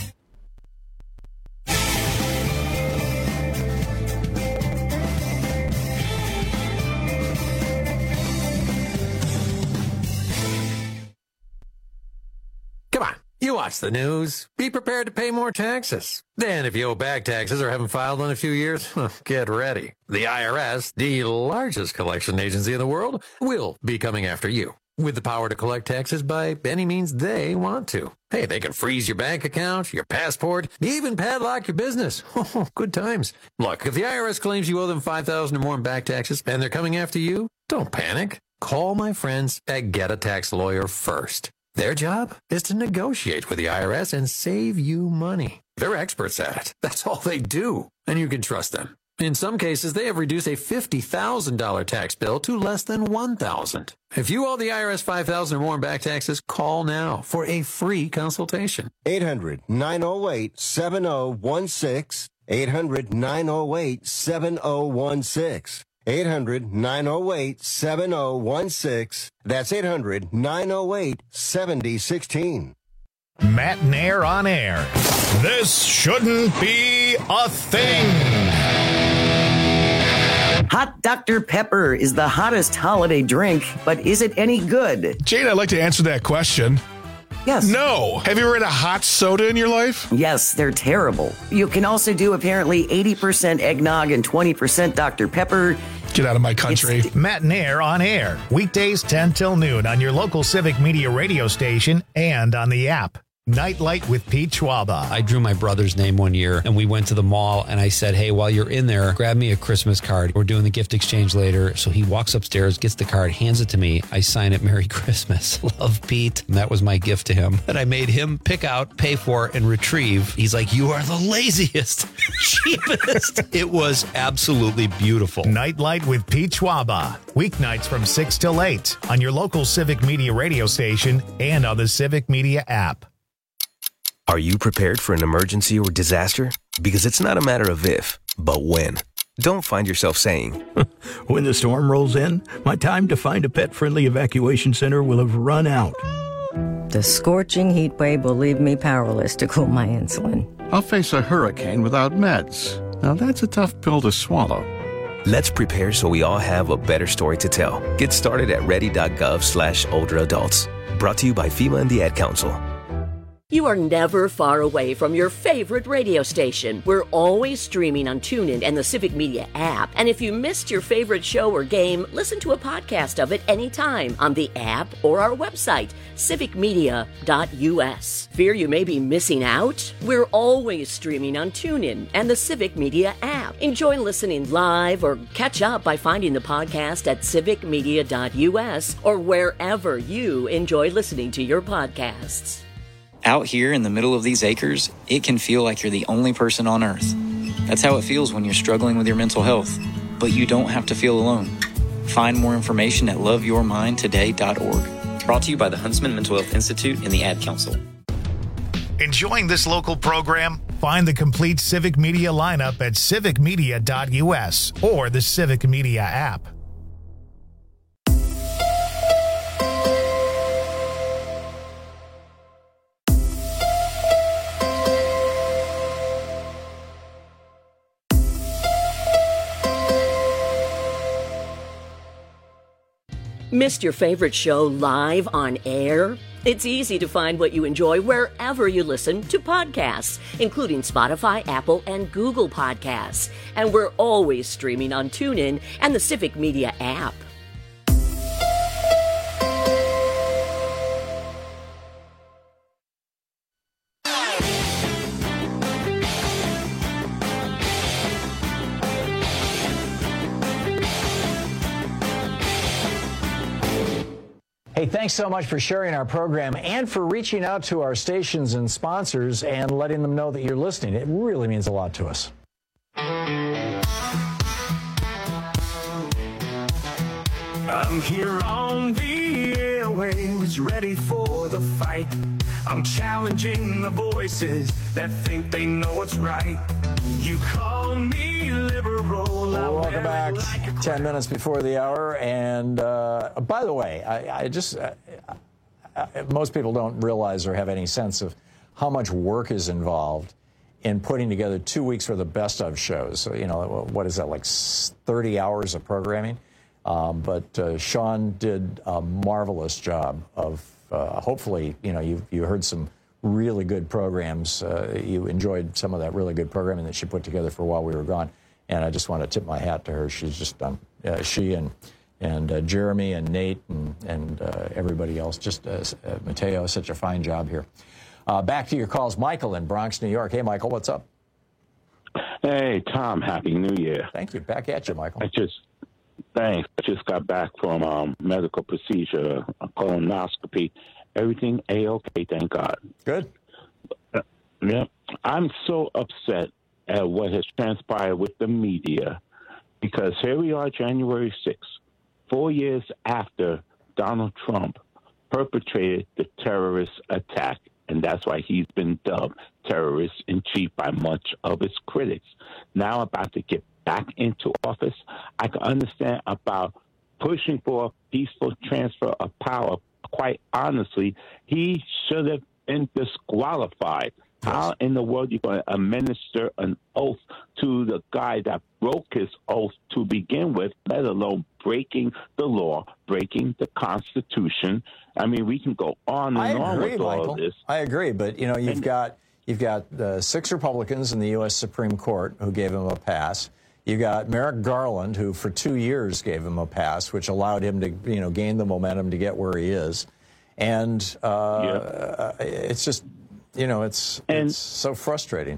You watch the news. Be prepared to pay more taxes. Then if you owe back taxes or haven't filed in a few years, get ready. The I R S, the largest collection agency in the world, will be coming after you with the power to collect taxes by any means they want to. Hey, they can freeze your bank account, your passport, even padlock your business. Good times. Look, if the I R S claims you owe them five thousand dollars or more in back taxes and they're coming after you, don't panic. Call my friends at Get a Tax Lawyer first. Their job is to negotiate with the I R S and save you money. They're experts at it. That's all they do, and you can trust them. In some cases, they have reduced a fifty thousand dollars tax bill to less than one thousand dollars. If you owe the I R S five thousand dollars or more in back taxes, call now for a free consultation. eight hundred nine oh eight seven oh one six. eight hundred nine oh eight seven oh one six. eight hundred nine oh eight seven oh one six. That's eight hundred nine oh eight seven oh one six. Matt Nair on air. This shouldn't be a thing. Hot Doctor Pepper is the hottest holiday drink, but is it any good? Jade, I'd like to answer that question. Yes. No. Have you ever had a hot soda in your life? Yes, they're terrible. You can also do apparently eighty percent eggnog and twenty percent Doctor Pepper. Get out of my country. It's Matt Nair on air. Weekdays ten till noon on your local Civic Media radio station and on the app. Nightlight with Pete Schwaba. I drew my brother's name one year, and we went to the mall, and I said, hey, while you're in there, grab me a Christmas card. We're doing the gift exchange later. So he walks upstairs, gets the card, hands it to me. I sign it, Merry Christmas. Love, Pete. And that was my gift to him that I made him pick out, pay for, and retrieve. He's like, you are the laziest, cheapest. It was absolutely beautiful. Nightlight with Pete Schwaba. Weeknights from six till eight on your local Civic Media radio station and on the Civic Media app. Are you prepared for an emergency or disaster? Because it's not a matter of if, but when. Don't find yourself saying, when the storm rolls in, my time to find a pet-friendly evacuation center will have run out. The scorching heat wave will leave me powerless to cool my insulin. I'll face a hurricane without meds. Now that's a tough pill to swallow. Let's prepare so we all have a better story to tell. Get started at ready.gov slash older adults. Brought to you by FEMA and the Ad Council. You are never far away from your favorite radio station. We're always streaming on TuneIn and the Civic Media app. And if you missed your favorite show or game, listen to a podcast of it anytime on the app or our website, civic media dot u s. Fear you may be missing out? We're always streaming on TuneIn and the Civic Media app. Enjoy listening live or catch up by finding the podcast at civic media dot u s or wherever you enjoy listening to your podcasts. Out here in the middle of these acres, it can feel like you're the only person on earth. That's how it feels when you're struggling with your mental health. But you don't have to feel alone. Find more information at love your mind today dot org. Brought to you by the Huntsman Mental Health Institute and the Ad Council. Enjoying this local program? Find the complete Civic Media lineup at civic media dot u s or the Civic Media app. Missed your favorite show live on air? It's easy to find what you enjoy wherever you listen to podcasts, including Spotify, Apple, and Google Podcasts. And we're always streaming on TuneIn and the Civic Media app. Hey, thanks so much for sharing our program and for reaching out to our stations and sponsors and letting them know that you're listening. It really means a lot to us. I'm here on the airwaves, ready for the fight. I'm challenging the voices that think they know what's right. You call me liberal. Well, welcome back. Like Ten minutes before the hour. And uh, by the way, I, I just, uh, uh, most people don't realize or have any sense of how much work is involved in putting together two weeks worth of best of shows. So, you know, what is that, like thirty hours of programming? Um, but uh, Sean did a marvelous job of, uh, hopefully, you know, you you heard some really good programs. Uh, you enjoyed some of that really good programming that she put together for a while we were gone. And I just want to tip my hat to her. She's just done, uh, she and and uh, Jeremy and Nate and, and uh, everybody else, just uh, uh, Mateo, such a fine job here. Uh, back to your calls. Michael in Bronx, New York. Hey, Michael, what's up? Hey, Tom, Happy New Year. Thank you. Back at you, Michael. I just, thanks. I just got back from um, medical procedure, a colonoscopy. Everything A-okay, thank God. Good. Uh, yeah. I'm so upset at what has transpired with the media because here we are, January sixth, four years after Donald Trump perpetrated the terrorist attack. And that's why he's been dubbed terrorist in chief by much of his critics. Now about to get back into office, I can understand about pushing for a peaceful transfer of power. Quite honestly, he should have been disqualified. Yes. How in the world are you going to administer an oath to the guy that broke his oath to begin with, let alone breaking the law, breaking the Constitution? I mean, we can go on and I on agree, with Michael. all of this. I agree, but you know, you've And- got you've got uh, six Republicans in the U S Supreme Court who gave him a pass. You got Merrick Garland, who for two years gave him a pass, which allowed him to, you know, gain the momentum to get where he is. And uh, Yeah. it's just, you know, it's And- it's so frustrating.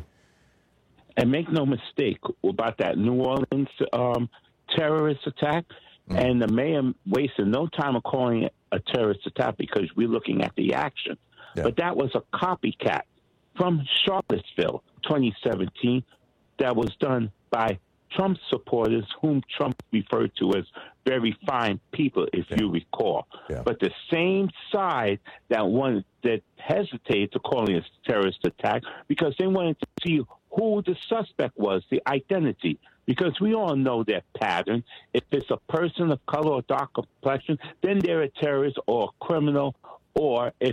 And make no mistake about that New Orleans um, terrorist attack. Mm. And the mayor wasted no time of calling it a terrorist attack because we're looking at the action. Yeah. But that was a copycat from Charlottesville, twenty seventeen, that was done by Trump supporters, whom Trump referred to as very fine people, if Yeah. you recall. Yeah. But the same side that wanted, that hesitated to call it a terrorist attack because they wanted to see who the suspect was, the identity. Because we all know their pattern. If it's a person of color or dark complexion, then they're a terrorist or a criminal. Or if,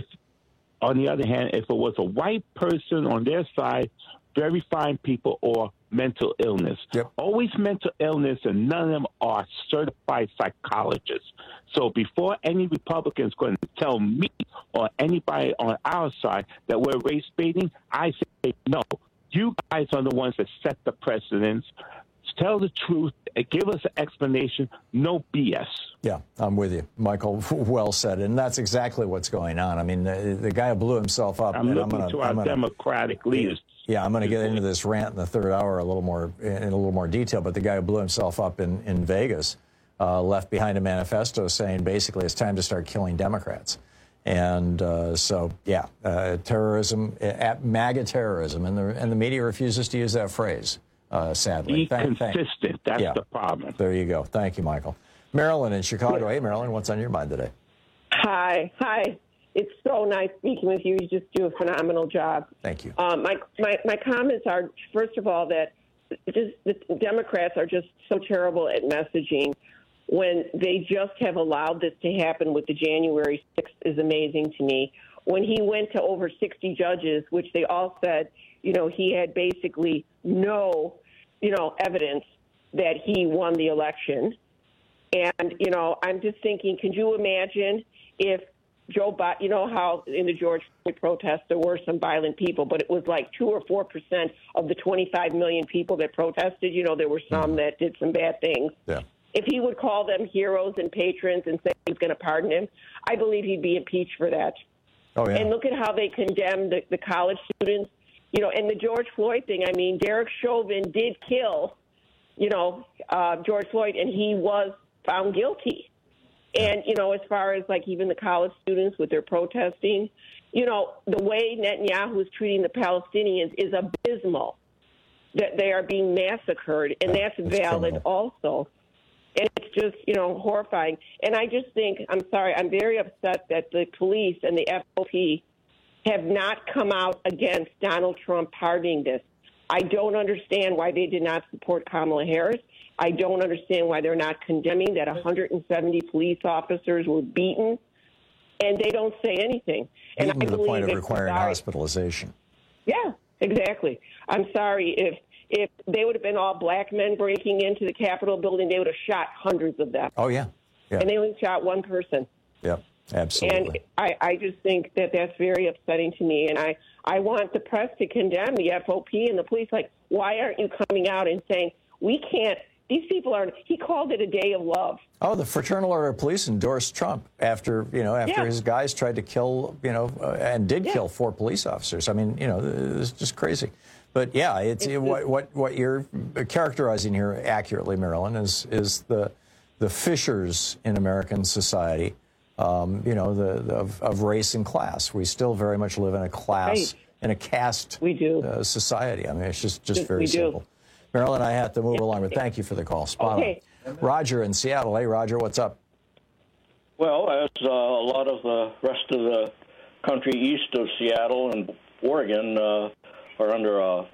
on the other hand, if it was a white person on their side, very fine people or mental illness. Yep. Always mental illness, and none of them are certified psychologists. So before any Republicans going to tell me or anybody on our side that we're race baiting, I say no. You guys are the ones that set the precedents. Tell the truth. Give us an explanation. No B S. Yeah, I'm with you, Michael. Well said, and that's exactly what's going on. I mean, the, the guy who blew himself up. I'm and looking I'm gonna, to our I'm gonna, Democratic leaders. Yeah, I'm going to get into this rant in the third hour a little more in a little more detail. But the guy who blew himself up in in Vegas uh, left behind a manifesto saying basically it's time to start killing Democrats. And uh, so, yeah, uh, terrorism, uh, MAGA terrorism, and the and the media refuses to use that phrase. Uh, sadly, Be Thank- thank- consistent. That's yeah. the problem. There you go. Thank you, Michael. Marilyn in Chicago. Hey, Marilyn, what's on your mind today? Hi. Hi. It's so nice speaking with you. You just do a phenomenal job. Thank you. Um, my, my, my comments are, first of all, that just, the Democrats are just so terrible at messaging. When they just have allowed this to happen with the January sixth is amazing to me. When he went to over sixty judges, which they all said, you know, he had basically no, you know, evidence that he won the election. And, you know, I'm just thinking, can you imagine if Joe Biden, you know how in the George Floyd protests there were some violent people, but it was like two or four percent of the twenty-five million people that protested. You know, there were some that did some bad things. Yeah. If he would call them heroes and patrons and say he was going to pardon him, I believe he'd be impeached for that. Oh, yeah. And look at how they condemned the, the college students. You know, and the George Floyd thing, I mean, Derek Chauvin did kill, you know, uh, George Floyd, and he was found guilty. And, you know, as far as, like, even the college students with their protesting, you know, the way Netanyahu is treating the Palestinians is abysmal, that they are being massacred, and that's valid also. And it's just, you know, horrifying. And I just think, I'm sorry, I'm very upset that the police and the F O P have not come out against Donald Trump pardoning this. I don't understand why they did not support Kamala Harris. I don't understand why they're not condemning that one hundred seventy police officers were beaten, and they don't say anything. And Even I to the believe point of it's requiring sorry. hospitalization. Yeah, exactly. I'm sorry if if they would have been all black men breaking into the Capitol building, they would have shot hundreds of them. Oh, yeah. yeah. And they only shot one person. Yeah, absolutely. And I, I just think that that's very upsetting to me. And I, I want the press to condemn the F O P and the police. Like, why aren't you coming out and saying, we can't, these people are, he called it a day of love. Oh, the Fraternal Order of Police endorsed Trump after, you know, after Yeah. his guys tried to kill, you know, uh, and did Yeah. kill four police officers. I mean, you know, it's just crazy. But yeah, it's, it, what, what what you're characterizing here accurately, Marilyn, is is the the fissures in American society, um, you know, the, the of, of race and class. We still very much live in a class, Right. in a caste we do. Uh, society. I mean, it's just, just We very do. simple. Marilyn, I have to move along, but thank you for the call. Spot Okay. on. Roger in Seattle. Hey, Roger, what's up? Well, as uh, a lot of the rest of the country east of Seattle and Oregon uh, are under a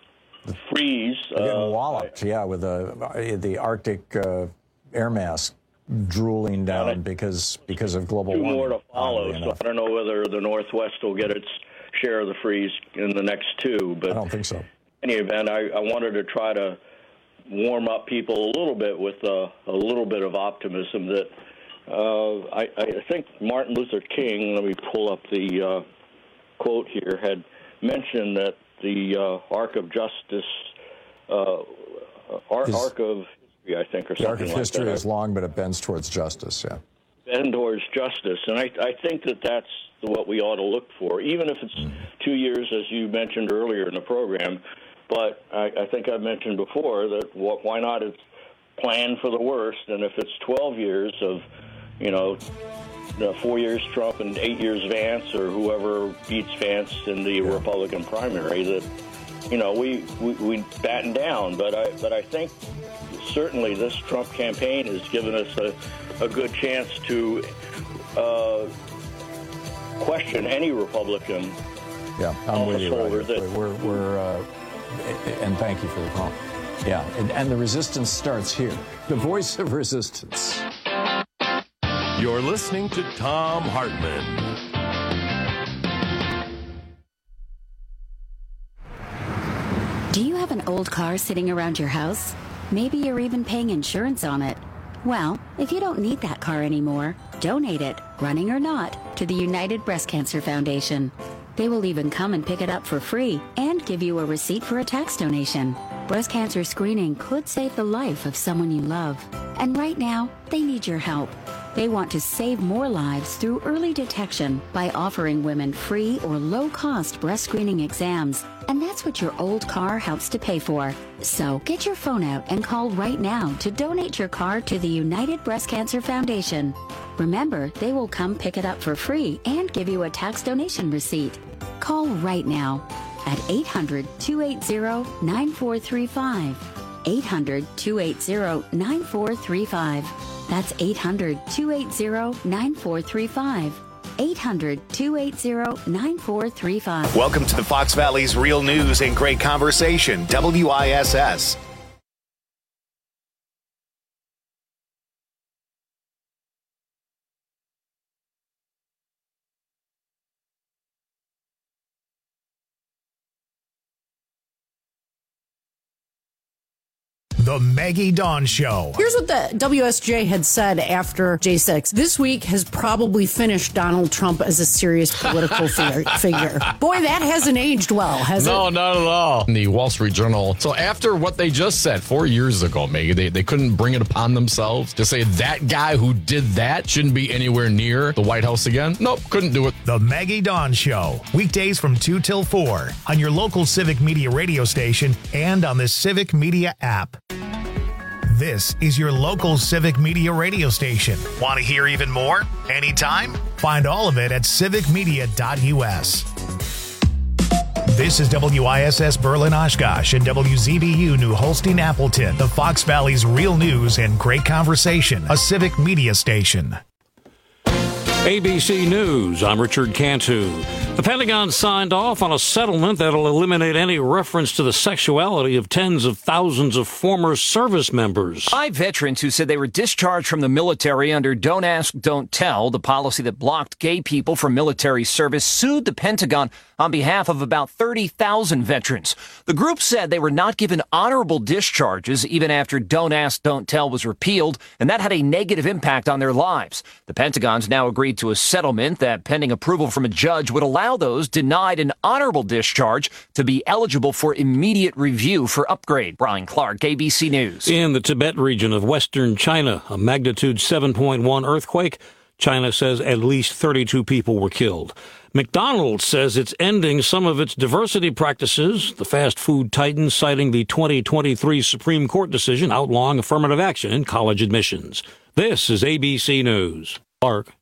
freeze. They're getting uh, walloped, yeah, with the the Arctic uh, air mass drooling down because because of global two warming. more to follow, oddly so enough. I don't know whether the Northwest will get its share of the freeze in the next two. But I don't think so. In any event, I, I wanted to try to warm up people a little bit with uh, a little bit of optimism that uh, I, I think Martin Luther King, let me pull up the uh, quote here, had mentioned that the uh, Arc of Justice, uh, Ar- His- Arc of History, I think, or The arc something of like history that. is long, but it bends towards justice, yeah. Bend towards justice. And I, I think that that's what we ought to look for, even if it's Mm-hmm. two years, as you mentioned earlier in the program. But I, I think I've mentioned before that wh- why not it's plan for the worst? And if it's twelve years of, you know, uh, four years Trump and eight years Vance or whoever beats Vance in the Republican primary, that, you know, we, we, we batten down. But I, but I think certainly this Trump campaign has given us a, a good chance to uh, question any Republican Yeah, I'm with you, officeholder Roger. that We're, we're uh, and thank you for the call. Yeah, and, and the resistance starts here. The voice of resistance. You're listening to Thom Hartmann. Do you have an old car sitting around your house? Maybe you're even paying insurance on it. Well, if you don't need that car anymore, donate it, running or not, to the United Breast Cancer Foundation. They will even come and pick it up for free and give you a receipt for a tax donation. Breast cancer screening could save the life of someone you love. And right now, they need your help. They want to save more lives through early detection by offering women free or low-cost breast screening exams. And that's what your old car helps to pay for. So get your phone out and call right now to donate your car to the United Breast Cancer Foundation. Remember, they will come pick it up for free and give you a tax donation receipt. Call right now at eight hundred, two eight zero, nine four three five. eight hundred, two eight zero, nine four three five. That's eight hundred, two eight zero, nine four three five. eight hundred, two eight zero, nine four three five. Welcome to the Fox Valley's Real News and Great Conversation, W I S S. The Maggie Dawn Show. Here's what the W S J had said after J six. This week has probably finished Donald Trump as a serious political figure. figure. Boy, that hasn't aged well, has no, it? No, not at all. In the Wall Street Journal. So after what they just said four years ago, Maggie, they, they couldn't bring it upon themselves to say that guy who did that shouldn't be anywhere near the White House again. Nope, couldn't do it. The Maggie Dawn Show. Weekdays from two till four on your local Civic Media radio station and on the Civic Media app. This is your local Civic Media radio station. Want to hear even more? Anytime? Find all of it at civic media dot u s. This is W I S S Berlin Oshkosh and W Z B U New Holstein Appleton, the Fox Valley's real news and great conversation, a Civic Media station. A B C News, I'm Richard Cantu. The Pentagon signed off on a settlement that'll eliminate any reference to the sexuality of tens of thousands of former service members. Five veterans who said they were discharged from the military under Don't Ask, Don't Tell, the policy that blocked gay people from military service, sued the Pentagon on behalf of about thirty thousand veterans. The group said they were not given honorable discharges even after Don't Ask, Don't Tell was repealed, and that had a negative impact on their lives. The Pentagon's now agreed to a settlement that, pending approval from a judge, would allow those denied an honorable discharge to be eligible for immediate review for upgrade. Brian Clark, A B C News. In the Tibet region of western China, a magnitude seven point one earthquake. China says at least thirty-two people were killed. McDonald's says it's ending some of its diversity practices, the fast food titan citing the twenty twenty-three Supreme Court decision outlawing affirmative action in college admissions. This is A B C News. Clark.